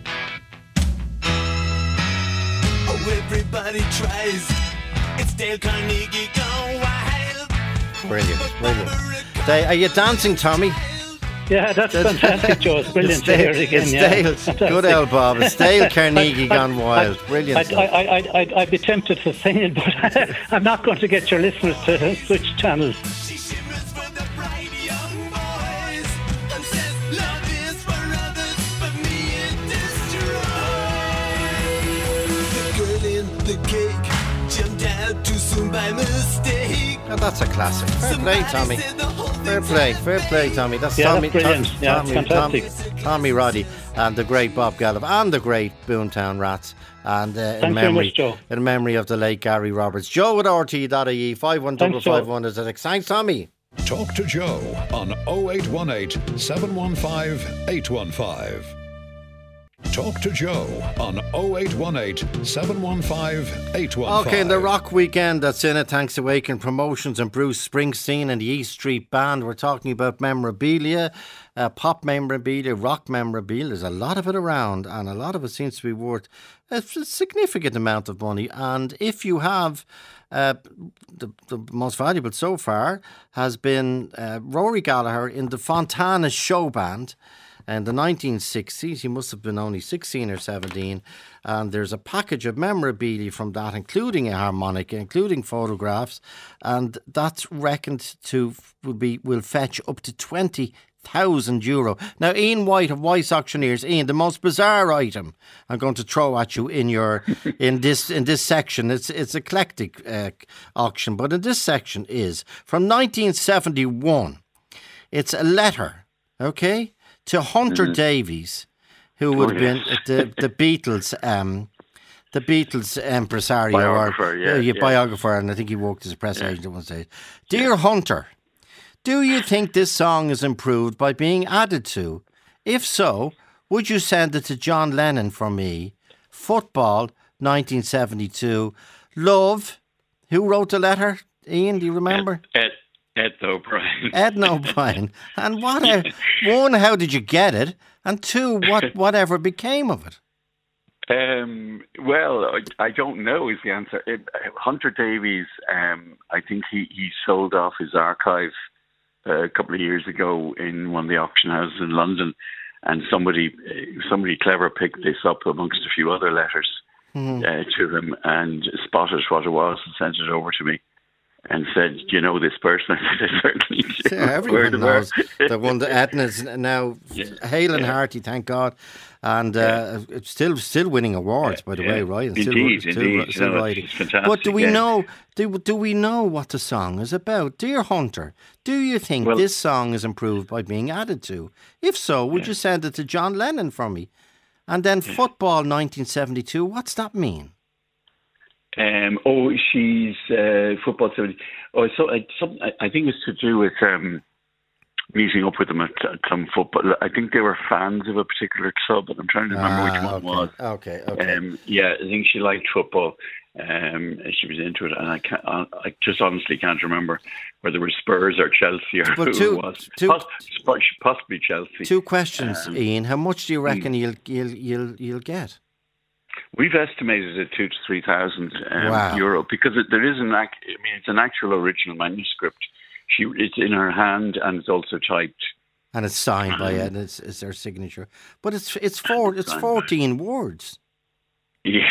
Oh, everybody tries. It's Dale Carnegie gone wild. Brilliant. Are you dancing, Tommy? Yeah, that's fantastic, Joe. It's brilliant to hear it again. It's Dale. Good old Bob. It's Dale Carnegie gone wild. Brilliant. I'd be tempted to sing it, but I'm not going to get your listeners to switch channels. By mistake. Oh, that's a classic. Fair play, Tommy. Fair play, Tommy. That's Tommy. Brilliant. Fantastic. Tommy Roddy and the great Bob Geldof and the great Boomtown Rats. And in memory of the late Gary Roberts. Joe at RT.ie 51551 is it. Thanks, Tommy. Talk to Joe on 0818 715 815. Talk to Joe on 0818 715 815. Okay, in the rock weekend that's in it, thanks to Awaken Promotions and Bruce Springsteen and the East Street Band, we're talking about memorabilia, pop memorabilia, rock memorabilia. There's a lot of it around, and a lot of it seems to be worth a significant amount of money. And if you have the most valuable so far has been Rory Gallagher in the Fontana Show Band. In the 1960s, he must have been only 16 or 17, and there's a package of memorabilia from that, including a harmonica, including photographs, and that's reckoned to will fetch up to €20,000. Now, Ian White of Weiss Auctioneers, Ian, the most bizarre item I'm going to throw at you in this section. It's eclectic auction, but in this section is from 1971. It's a letter, okay, to Hunter Davies, who would have been the Beatles, impresario biographer, and I think he worked as a press agent at one stage. Dear Hunter, do you think this song is improved by being added to? If so, would you send it to John Lennon for me? Football, 1972. Love. Who wrote the letter? Ian, do you remember? Edna O'Brien. Edna O'Brien. And one, how did you get it? And two, whatever became of it? Well, I don't know is the answer. Hunter Davies, I think he sold off his archive a couple of years ago in one of the auction houses in London, and somebody clever picked this up amongst a few other letters to him and spotted what it was and sent it over to me. And said, "Do you know this person?" I said, "I certainly do." Yeah, everyone knows the one that Edna's now hale and hearty, thank God, and it's still winning awards, by the way, right? And indeed. Still writing. But do we know? Do we know what the song is about, dear Hunter? Do you think this song is improved by being added to? If so, would you send it to John Lennon for me? And then football, 1972. What's that mean? She's football 70. I think it's to do with meeting up with them at some football. I think they were fans of a particular club, and I'm trying to remember which one it was. Okay. I think she liked football. She was into it, and I just honestly can't remember whether it was Spurs or Chelsea or who it was. Possibly Chelsea. Two questions, Ian. How much do you reckon you'll get? We've estimated it 2,000 to 3,000 euro because there is it's an actual original manuscript. It's in her hand and it's also typed. And it's signed by Ed. It's their signature. But it's 14 words. Yeah.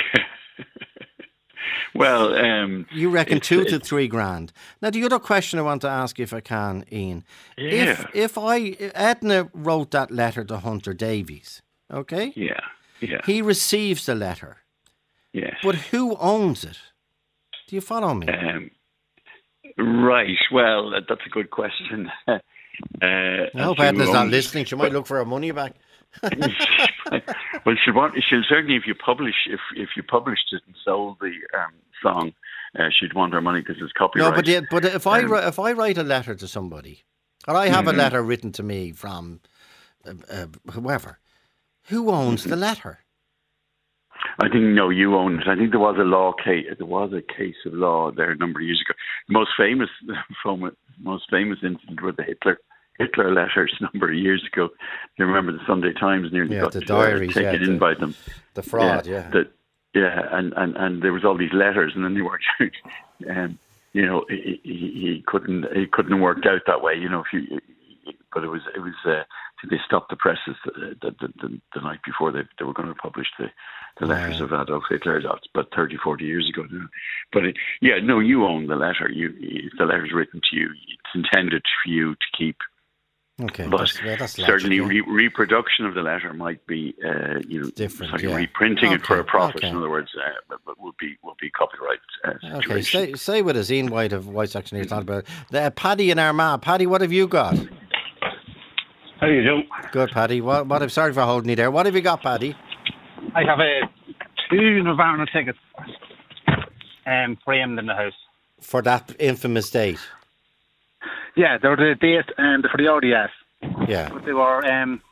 Well, you reckon 2 to 3 grand. Now, the other question I want to ask, if I can, Ian, if Edna wrote that letter to Hunter Davies, okay? Yeah. He receives the letter. Yes. But who owns it? Do you follow me? Right. Well, that's a good question. I hope Edna's not listening. She might look for her money back. Well, she'll certainly, if you published it and sold the song, she'd want her money because it's copyright. No, but if I write a letter to somebody, or I have a letter written to me from whoever, who owns the letter? I think you own it. I think there was a law case. There was a case of law there a number of years ago. The most famous incident were the Hitler letters a number of years ago. You remember the Sunday Times nearly got the diaries, taken in by them. The fraud, and there was all these letters, and then they worked out. He couldn't work out that way. But it was they stopped the presses the night before they were going to publish the letters of Adolf Hitler. That's about 30, 40 years ago now. But you own the letter. If the letter's written to you, it's intended for you to keep. Okay, but that's certainly logic, reproduction of the letter might be different. It's like reprinting it for a profit. In other words, but will be copyright. Okay, stay with us, Ian White of Weiss Auctioneers. Not about Paddy in Armagh. Paddy, what have you got? How are you doing? Good, Paddy. What? I'm sorry for holding you there. What have you got, Paddy? I have 2 Nirvana tickets framed in the house. For that infamous date? Yeah, they were the date for the ODS. Yeah. But they were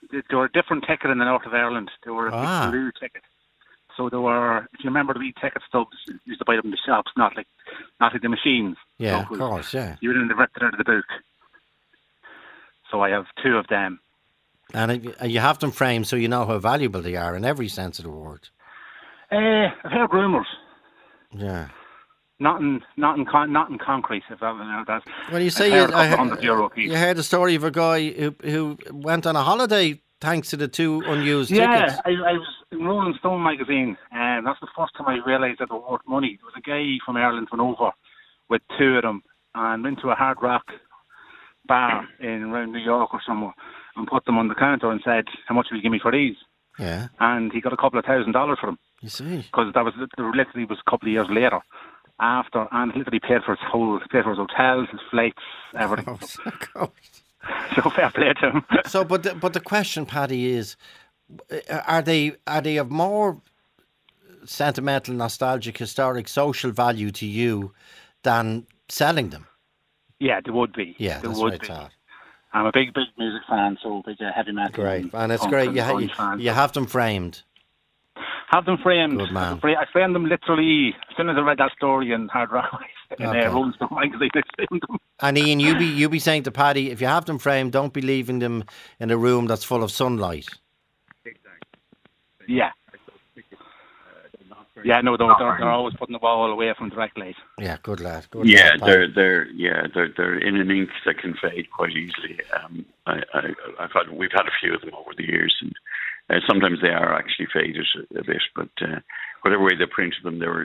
They were a different ticket in the north of Ireland. They were a big blue ticket. So there were, if you remember the wee ticket stubs, you used to buy them in the shops, not like the machines. Yeah, of course, yeah. You would have ripped it out of the book. So I have 2 of them. And you have them framed so you know how valuable they are in every sense of the word. I've heard rumours. Yeah. Not in concrete, if that's. Well, you say you heard the story of a guy who went on a holiday thanks to the 2 unused tickets. Yeah, I was in Rolling Stone magazine, and that's the first time I realised that they were worth money. There was a guy from Ireland went over with 2 of them and went to a Hard Rock bar around New York or somewhere and put them on the counter and said, "How much will you give me for these?" Yeah. And he got a couple of $1,000 for them. You see? Because that was literally was a couple of years later. After, and literally paid for his hotels, his flights, everything. Of course. So fair play to him. So, but the question, Paddy, is: are they of more sentimental, nostalgic, historic, social value to you than selling them? Yeah, they would be. Yeah, they that's would what I be. thought. I'm a big music fan, so big heavy metal. Great, and it's great. You have them framed. Have them framed. Good man. I framed them literally as soon as I read that story in Hard Rock in Rolling Stone magazine. I framed them. And Ian, you be saying to Paddy, if you have them framed, don't be leaving them in a room that's full of sunlight. Yeah. Yeah, no, they're always putting the wall away from direct light. Yeah, good lad. Lad, they're in an ink that can fade quite easily. We've had a few of them over the years, and sometimes they are actually faded a bit. But whatever way they printed them, they were.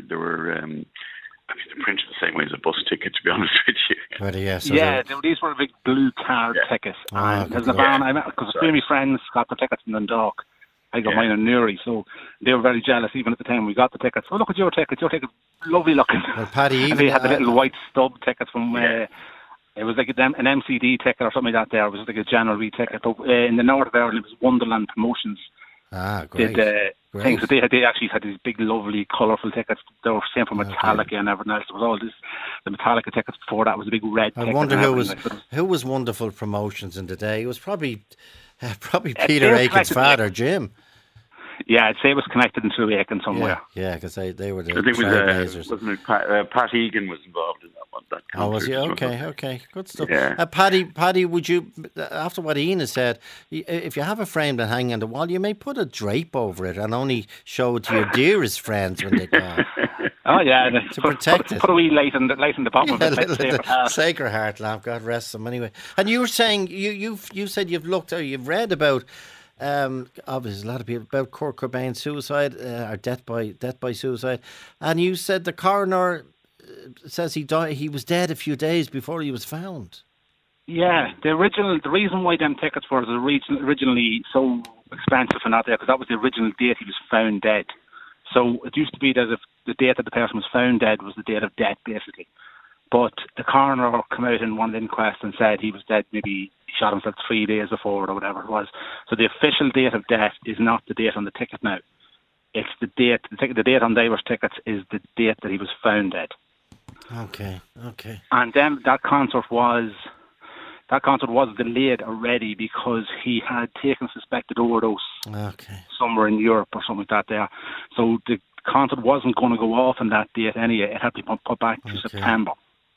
They're printed the same way as a bus ticket, to be honest with you. But these were a big blue card tickets. There's a van I met because 3 of my friends got the tickets in Dundalk. I got mine in Newry, so they were very jealous even at the time we got the tickets. Oh, look at your tickets. Your ticket's lovely looking. Well, Paddy, and they had the little white stub tickets from, it was like an MCD ticket or something like that there. It was like a January ticket. But in the north of Ireland, it was Wonderland Promotions. Great. Things that they actually had these big, lovely, colourful tickets. They were same for Metallica and everything else. There was all this. The Metallica tickets before that was a big red ticket. I wonder who was Wonderful Promotions in the day. It was probably Peter Aiken's father, Jim. Yeah, I'd say it was connected into Aiken somewhere. Yeah, because they were the trailblazers. Pat Egan was involved in that one. Was he? Okay, good stuff. Yeah. Paddy, would you, after what Ian has said, if you have a frame that hang on the wall, you may put a drape over it and only show it to your dearest friends when they come. Oh yeah, to protect it. Put a wee light in the bottom of it. Sacred Heart lamp, God rest them. Anyway, and you were saying you said you've looked or you've read about. Obviously, a lot of people about Kurt Cobain's suicide or death by suicide, and you said the coroner says he was dead a few days before he was found. Yeah, the reason why them tickets were originally so expensive and not there because that was the original date he was found dead. So it used to be that if the date that the person was found dead was the date of death, basically. But the coroner came out in one inquest and said he was dead maybe. Shot himself 3 days before or whatever it was. So the official date of death is not the date on the ticket now. It's the date. The date on the Irish tickets is the date that he was found dead. Okay. And then that concert was delayed already because he had taken suspected overdose. Okay. Somewhere in Europe or something like that there. So the concert wasn't going to go off on that date anyway. It had to be put back to September.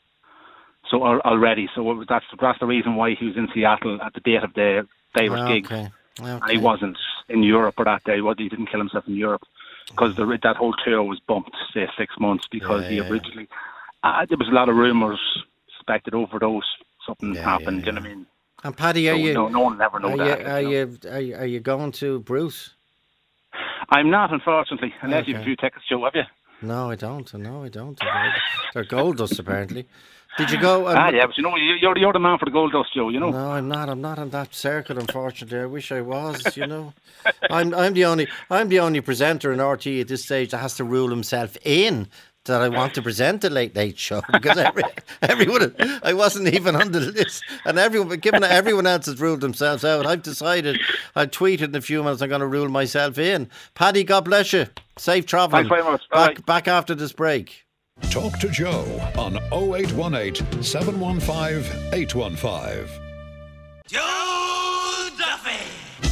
So already, that's the reason why he was in Seattle at the date of the Irish gig. Okay. And he wasn't in Europe for that day. He didn't kill himself in Europe because that whole tour was bumped, say, 6 months because he originally. There was a lot of rumours, suspected overdose, something happened. You know what I mean? And Paddy, no one ever knows that. Are you going to Bruce? I'm not, unfortunately, unless you have a few tickets, Joe. Have you? No, I don't. They're gold dust, apparently. Did you go? But you're the man for the gold dust, Joe. You know. No, I'm not. I'm not on that circuit, unfortunately. I wish I was. You know, I'm the only presenter in RT at this stage that has to rule himself in that I want to present a late show because everyone I wasn't even on the list, and given that everyone else has ruled themselves out, I've decided. I tweeted in a few minutes I'm going to rule myself in. Paddy, God bless you. Safe travelling. Thanks very much. Back after this break. Talk to Joe on 0818 715 815. Joe Duffy.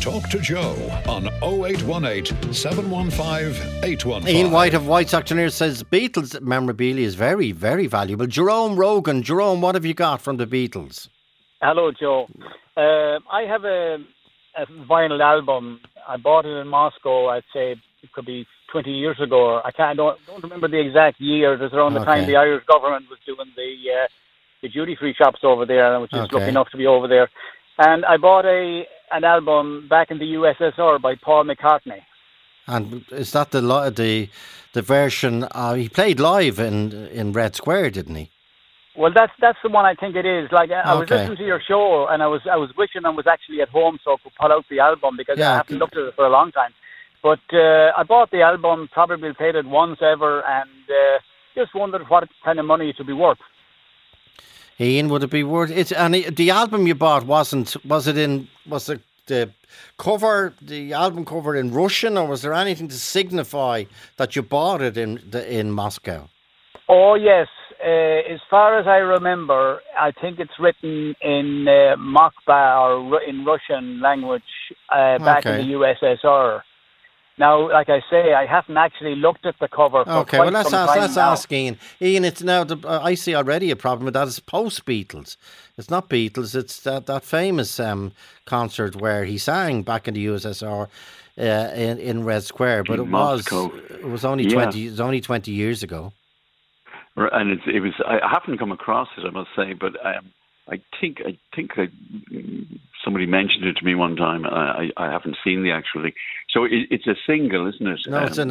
Talk to Joe on 0818 715 815. Ian White of White's Auctioneer says Beatles memorabilia is very, very valuable. Jerome Rogan. Jerome, what have you got from the Beatles? Hello, Joe. I have a vinyl album. I bought it in Moscow. I'd say it could be 20 years ago. Don't remember the exact year. It was around the time the Irish government was doing the duty-free shops over there, and which is lucky enough to be over there. And I bought an album back in the USSR by Paul McCartney. And is that the version he played live in Red Square, didn't he? Well, that's the one I think it is. Like I was listening to your show, and I was wishing I was actually at home so I could pull out the album because I haven't looked at it for a long time. But I bought the album, probably played it once ever, and just wondered what kind of money it would be worth. Ian, would it be worth it? And the album you bought was the cover, the album cover in Russian, or was there anything to signify that you bought it in Moscow? Oh yes, as far as I remember, I think it's written in Moskva or in Russian language back in the USSR. Now, like I say, I haven't actually looked at the cover for quite some time. Let's ask Ian. Ian, it's now I see already a problem with that. It's post-Beatles. It's not Beatles. It's that famous concert where he sang back in the USSR in Red Square. But it was only 20 years ago. And it was. I haven't come across it, I must say, but I think somebody mentioned it to me one time. I haven't seen the actual thing. So it's a single, isn't it? No, it's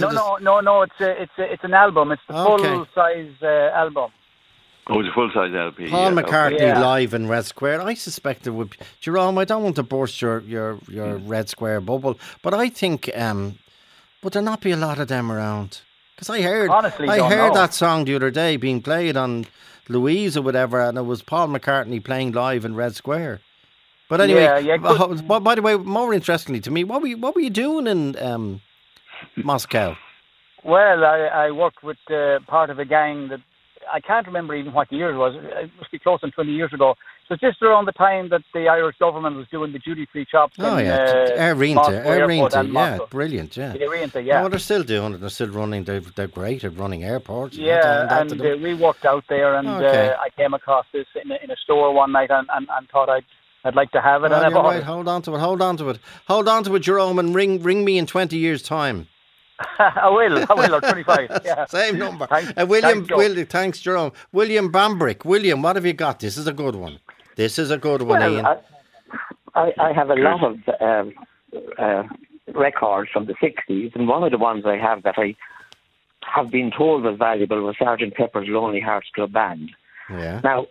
an album. It's the full-size album. Oh, it's a full-size LP. Paul McCartney live in Red Square. I suspect it would be. Jerome, I don't want to burst your Red Square bubble, but I think would there not be a lot of them around? Because I heard that song the other day being played on Louise or whatever, and it was Paul McCartney playing live in Red Square. But anyway, by the way, more interestingly to me, what were you doing in Moscow? Well, I worked with part of a gang that I can't remember even what year it was. It must be close to 20 years ago. So just around the time that the Irish government was doing the duty-free shops. Air Rienta, yeah, brilliant, yeah. Air Rienta, yeah. Well, they're still doing it. They're still running. They're great at running airports. Yeah, and we walked out there, and I came across this in a store one night, and thought I'd like to have it. Well, and you're right. Hold on to it, Jerome, and ring me in 20 years' time. I will, or 25. Yeah. Same number. Thanks, Jerome. William Bambrick. William, what have you got? This is a good one. Ian. I have a lot of records from the 60s, and one of the ones I have that I have been told was valuable was Sgt. Pepper's Lonely Hearts Club Band. Yeah. Now,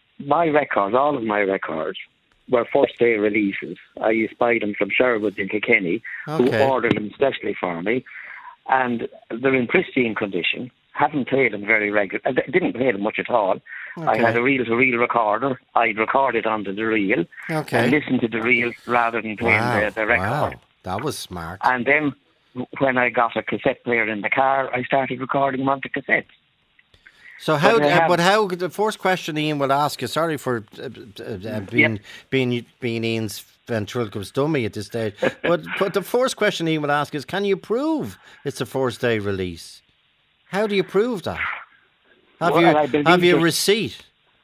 all of my records, were first-day releases. I used to buy them from Sherwood in Kilkenny, who ordered them specially for me, and they're in pristine condition. Haven't played them very regularly. I didn't play them much at all. Okay. I had a reel-to-reel recorder. I'd record it onto the reel and listen to the reel rather than playing the record. Wow, that was smart. And then when I got a cassette player in the car, I started recording them onto cassettes. So how? The first question Ian will ask you. Sorry for being Ian's ventriloquist dummy at this stage. But the first question Ian will ask is, can you prove it's a first day release? How do you prove that? Have you a receipt?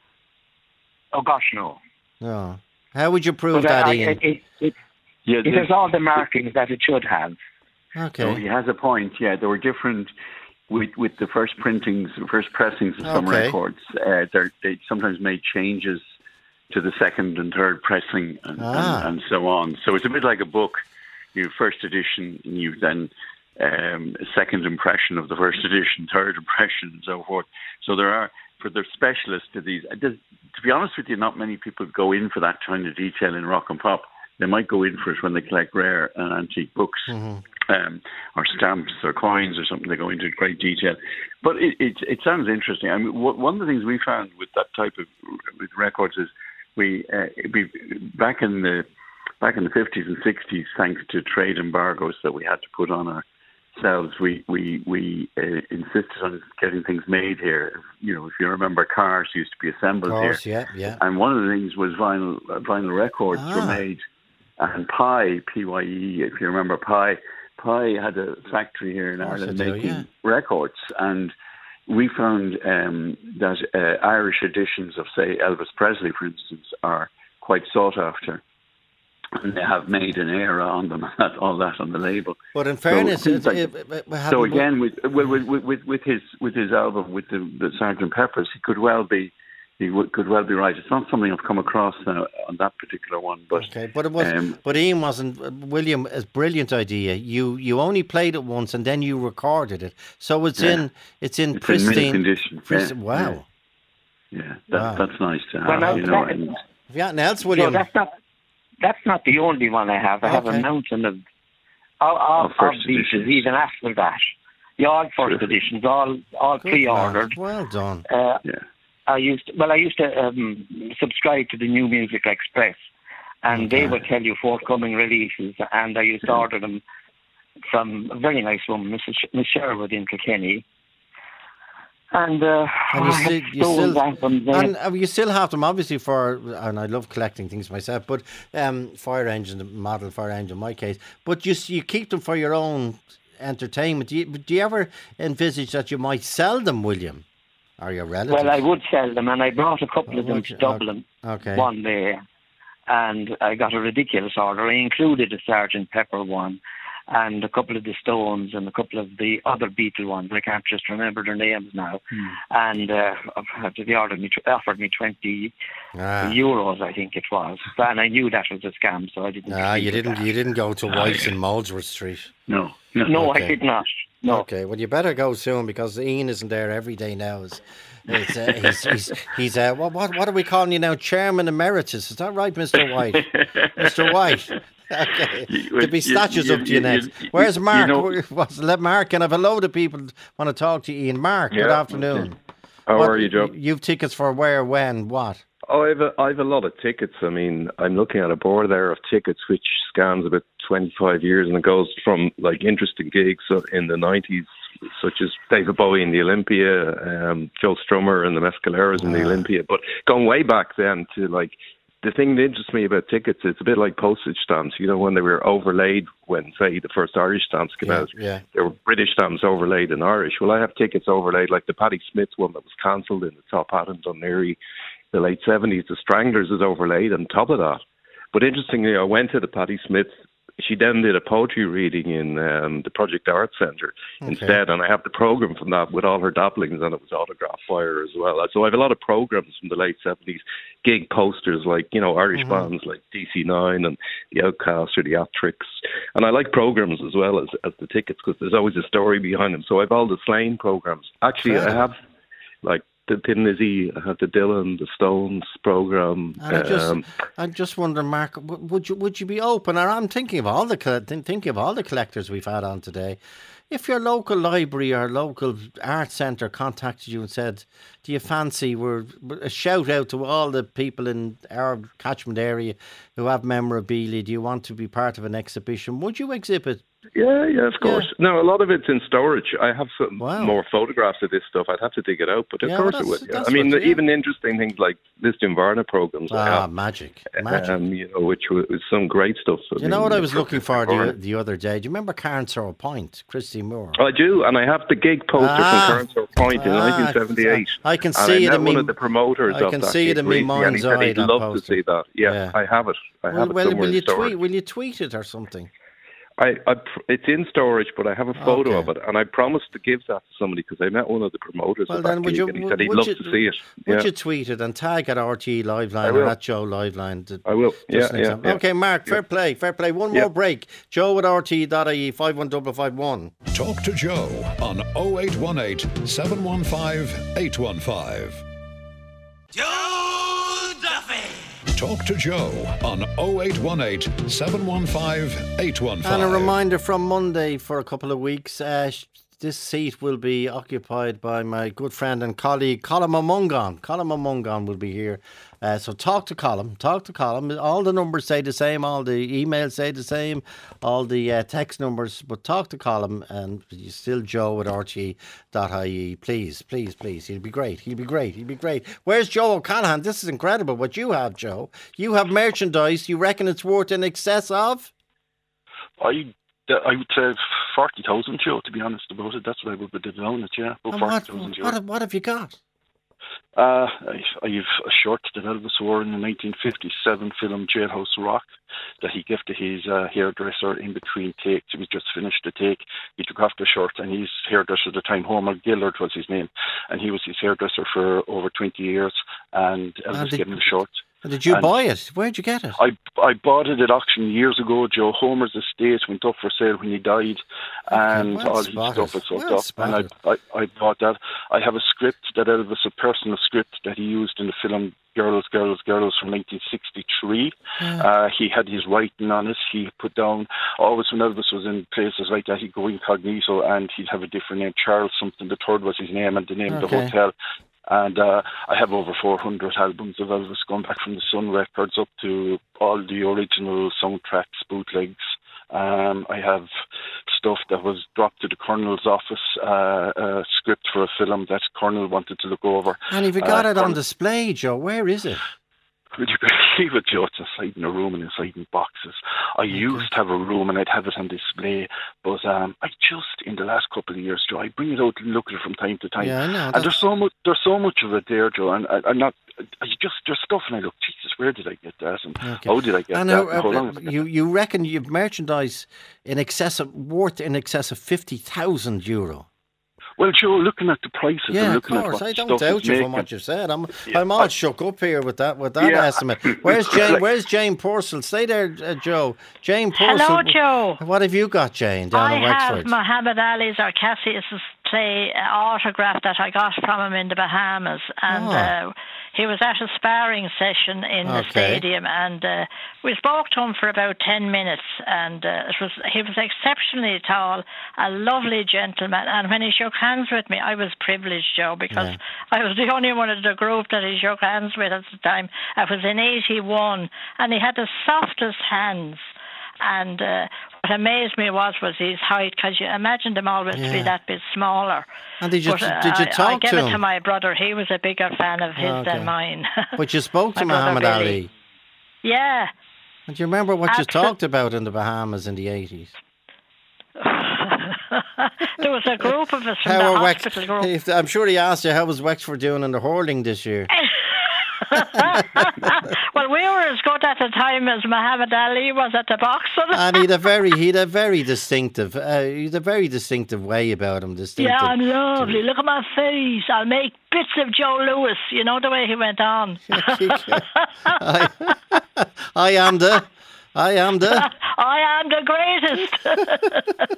Oh gosh, no. No. How would you prove that, Ian? It has all the markings that it should have. Okay. So he has a point. Yeah, there were different. With the first pressings of some records, they sometimes made changes to the second and third pressing and so on. So it's a bit like a book. You first edition, and you then second impression of the first edition, third impression, and so forth. So there are, for the specialists to these. To be honest with you, not many people go in for that kind of detail in rock and pop. They might go in for it when they collect rare and antique books. Mm-hmm. Or stamps or coins or something. They go into great detail, but it sounds interesting. I mean, one of the things we found with that type of with records is we back in the 50s and 60s, thanks to trade embargoes that we had to put on ourselves, we insisted on getting things made here. You know, if you remember, cars used to be assembled here. Yeah. And one of the things was vinyl records were made. And Pye, P-Y-E, if you remember Pye had a factory here in Ireland making records, and we found that Irish editions of, say, Elvis Presley, for instance, are quite sought after. And they have made an era on them, all that on the label. But in fairness, so again, with his album, with the Sgt. Pepper's, he could well be right. It's not something I've come across on that particular one, but okay. But it was. But Ian wasn't. William, a brilliant idea. You only played it once and then you recorded it, so it's in pristine condition. Wow. Yeah, that's nice to have. Have you anything else, William? No, that's not the only one I have. I have a mountain of Beatles, even after that. All first editions, all pre-ordered. Well done. I used to subscribe to the New Music Express, and they would tell you forthcoming releases, and I used to order them from a very nice woman, Miss Sherwood in Kilkenny. And you still have them, obviously, and I love collecting things myself, but fire engine, model fire engine in my case, but you keep them for your own entertainment. Do you ever envisage that you might sell them, William? Are you relative? Well, I would sell them, and I brought a couple of them to Dublin one day, and I got a ridiculous order. I included a Sgt. Pepper one, and a couple of the Stones, and a couple of the other Beatle ones. I can't just remember their names now. And they offered me 20 euros, I think it was. And I knew that was a scam, so I didn't. You didn't go to White's in Molesworth Street. No, okay. I did not. No. Okay, well, you better go soon, because Ian isn't there every day now. He's what are we calling you now? Chairman Emeritus. Is that right, Mr. White? Mr. White. Okay. There'll be statues up to you next. Where's Mark? Let Mark, and I have a load of people want to talk to you, Ian. Mark, good afternoon. How are you, Joe? You've tickets for where, when, what? Oh, I have a lot of tickets. I mean, I'm looking at a board there of tickets which scans about 25 years, and it goes from like interesting gigs in the 90s, such as David Bowie in the Olympia, Joe Strummer and the Mescaleros in the Olympia, but going way back then to like, the thing that interests me about tickets, it's a bit like postage stamps. You know, when they were overlaid, when, say, the first Irish stamps came out, there were British stamps overlaid in Irish. Well, I have tickets overlaid, like the Patti Smith one that was cancelled in the Top Hat in Dunleary, the late 70s. The Stranglers is overlaid on top of that. But interestingly, I went to the Patti Smith. She then did a poetry reading in the Project Arts Centre instead, and I have the programme from that with all her dabblings, and it was autographed by her as well. So I have a lot of programmes from the late 70s, gig posters like, you know, Irish bands like DC9 and the Outcasts or the Atrix. And I like programmes as well as the tickets, because there's always a story behind them. So I have all the Slane programmes. Actually, I have like the Thin Lizzy, I have the Dylan, the Stones programme. I just wonder, Mark, would you be open? Or I'm thinking of all the collectors we've had on today. If your local library or local art centre contacted you and said, "Do you fancy?" a shout out to all the people in our catchment area who have memorabilia. Do you want to be part of an exhibition? Would you exhibit? Yeah, of course. Yeah. No, a lot of it's in storage. I have some more photographs of this stuff. I'd have to dig it out, but of course it would. Yeah. I mean, even interesting things like this Jim Varner programs. Magic. You know, which was some great stuff. You know what I was looking for the other day? Do you remember Carnsore Point, Christy Moore? I do, and I have the gig poster from Carnsore Point in 1978. I can see it in one of the promoters. I can see it in my mind's eye. He'd love to see that. Yeah, I have it. I have it somewhere in storage. Will you tweet it or something? It's in storage, but I have a photo of it, and I promised to give that to somebody because I met one of the promoters of that gig, and he said he'd love to see it. Would you tweet it and tag at RTE Liveline or at Joe Liveline? I will. Yeah. Okay, Mark, fair play. One more break. Joe at RTE.ie 51551. Talk to Joe on 0818 715 815. Joe Duffy. Talk to Joe on 0818 715 815. And a reminder from Monday for a couple of weeks, this seat will be occupied by my good friend and colleague, Colm Ó Mongáin. Colm Ó Mongáin will be here. So talk to Colm. All the numbers say the same, all the emails say the same, all the text numbers, but talk to Colm, and you're still Joe at RTE.ie. Please. He'll be great. Where's Joe O'Callaghan? This is incredible what you have, Joe. You have merchandise. You reckon it's worth in excess of? I would say 40,000, Joe, to be honest about it. That's what I would be down it, yeah. About 40,000 euro. What have you got? I have a shirt that Elvis wore in the 1957 film Jailhouse Rock that he gifted his hairdresser in between takes. He was just finished the take. He took off the shirt, and his hairdresser at the time, Homer Gillard was his name, and he was his hairdresser for over 20 years, and Elvis gave him the shirt. Did you buy it? Where'd you get it? I bought it at auction years ago, Joe. Homer's estate went up for sale when he died, and all his stuff was sold up. And I bought that. I have a script that Elvis, a personal script that he used in the film Girls from 1963. He had his writing on it. He put down, always when Elvis was in places like that, he'd go incognito and he'd have a different name. Charles something, the third was his name, and the name of the hotel. And I have over 400 albums of Elvis, going back from the Sun Records up to all the original soundtracks, bootlegs. I have stuff that was dropped to the Colonel's office, a script for a film that Colonel wanted to look over. And have you got it on display, Joe? Where is it? Would you believe it, Joe? It's inside in a room and inside in boxes. I used to have a room and I'd have it on display, but I just, in the last couple of years, Joe, I bring it out and look at it from time to time. Yeah, I know. And there's so much of it there, Joe, and there's stuff and I look, Jesus, where did I get that? And how did I get that? You reckon you've merchandise worth in excess of €50,000? Well, Joe, looking at the prices and looking at what I don't doubt you from what you've said. I'm all shook up here with that estimate. Where's Jane Purcell? Stay there, Joe. Jane Purcell. Hello, Joe. What have you got, Jane, down in Wexford? I have Muhammad Ali's or Cassius' Clay autograph that I got from him in the Bahamas, and he was at a sparring session in the stadium, and we spoke to him for about 10 minutes, and he was exceptionally tall, a lovely gentleman, and when he shook hands with me, I was privileged, Joe, because I was the only one of the group that he shook hands with at the time. I was in 81, and he had the softest hands. And what amazed me was his height, because you imagined him always to be that bit smaller. And did you talk to him? I gave it to my brother. He was a bigger fan of his than mine. But you spoke to Muhammad Ali? Yeah. And do you remember what you talked about in the Bahamas in the 80s? There was a group of us from the hospital group. I'm sure he asked you, how was Wexford doing in the hurling this year? Well, we were as good at the time as Muhammad Ali was at the boxing. And he had a very distinctive way about him. Yeah, I'm lovely. Look at my face. I'll make bits of Joe Lewis. You know the way he went on. I am the greatest.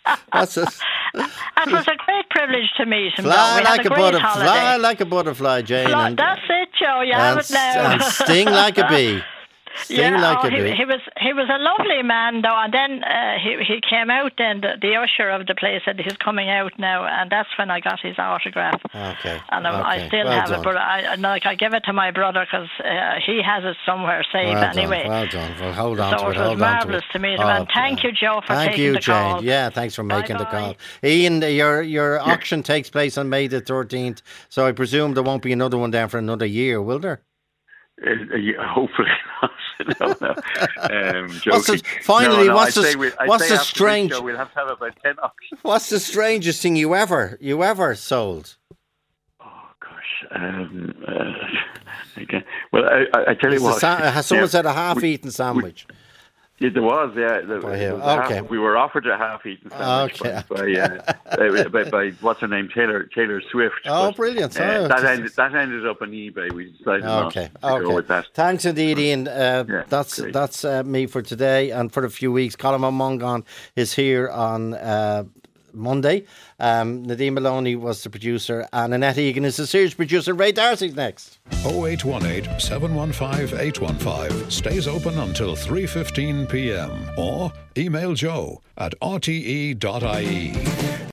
It was a great privilege to meet him. Fly like a butterfly, Jane. That's it, Joe. You have it now. And sting like a bee. He was a lovely man, though, and then he came out. Then the usher of the place said he's coming out now, and that's when I got his autograph. Okay. And I still have it, but I give it to my brother because he has it somewhere safe anyway. Well done. Well, hold on to it. So it was marvellous to meet him, and thank you, Joe, for taking the call. Jane. Yeah, thanks for making the call. Ian, your auction takes place on May the 13th, so I presume there won't be another one down for another year, will there? Hopefully not. What's the strange? We'll have to have about 10 auctions. What's the strangest thing you ever sold? Oh gosh. Okay. Well, I tell you what. Has someone said a half-eaten sandwich? There was, we were offered a half-eaten sandwich by what's her name, Taylor Swift. Oh, brilliant! That ended up on eBay. We decided not to go with that. Thanks indeed, Ian. That's me for today and for a few weeks. Colm Ó Mongáin is here on Monday. Nadine Maloney was the producer, and Annette Egan is the series producer. Ray Darcy's next. 0818 715 815 stays open until 3:15 p.m. or email Joe at rte.ie.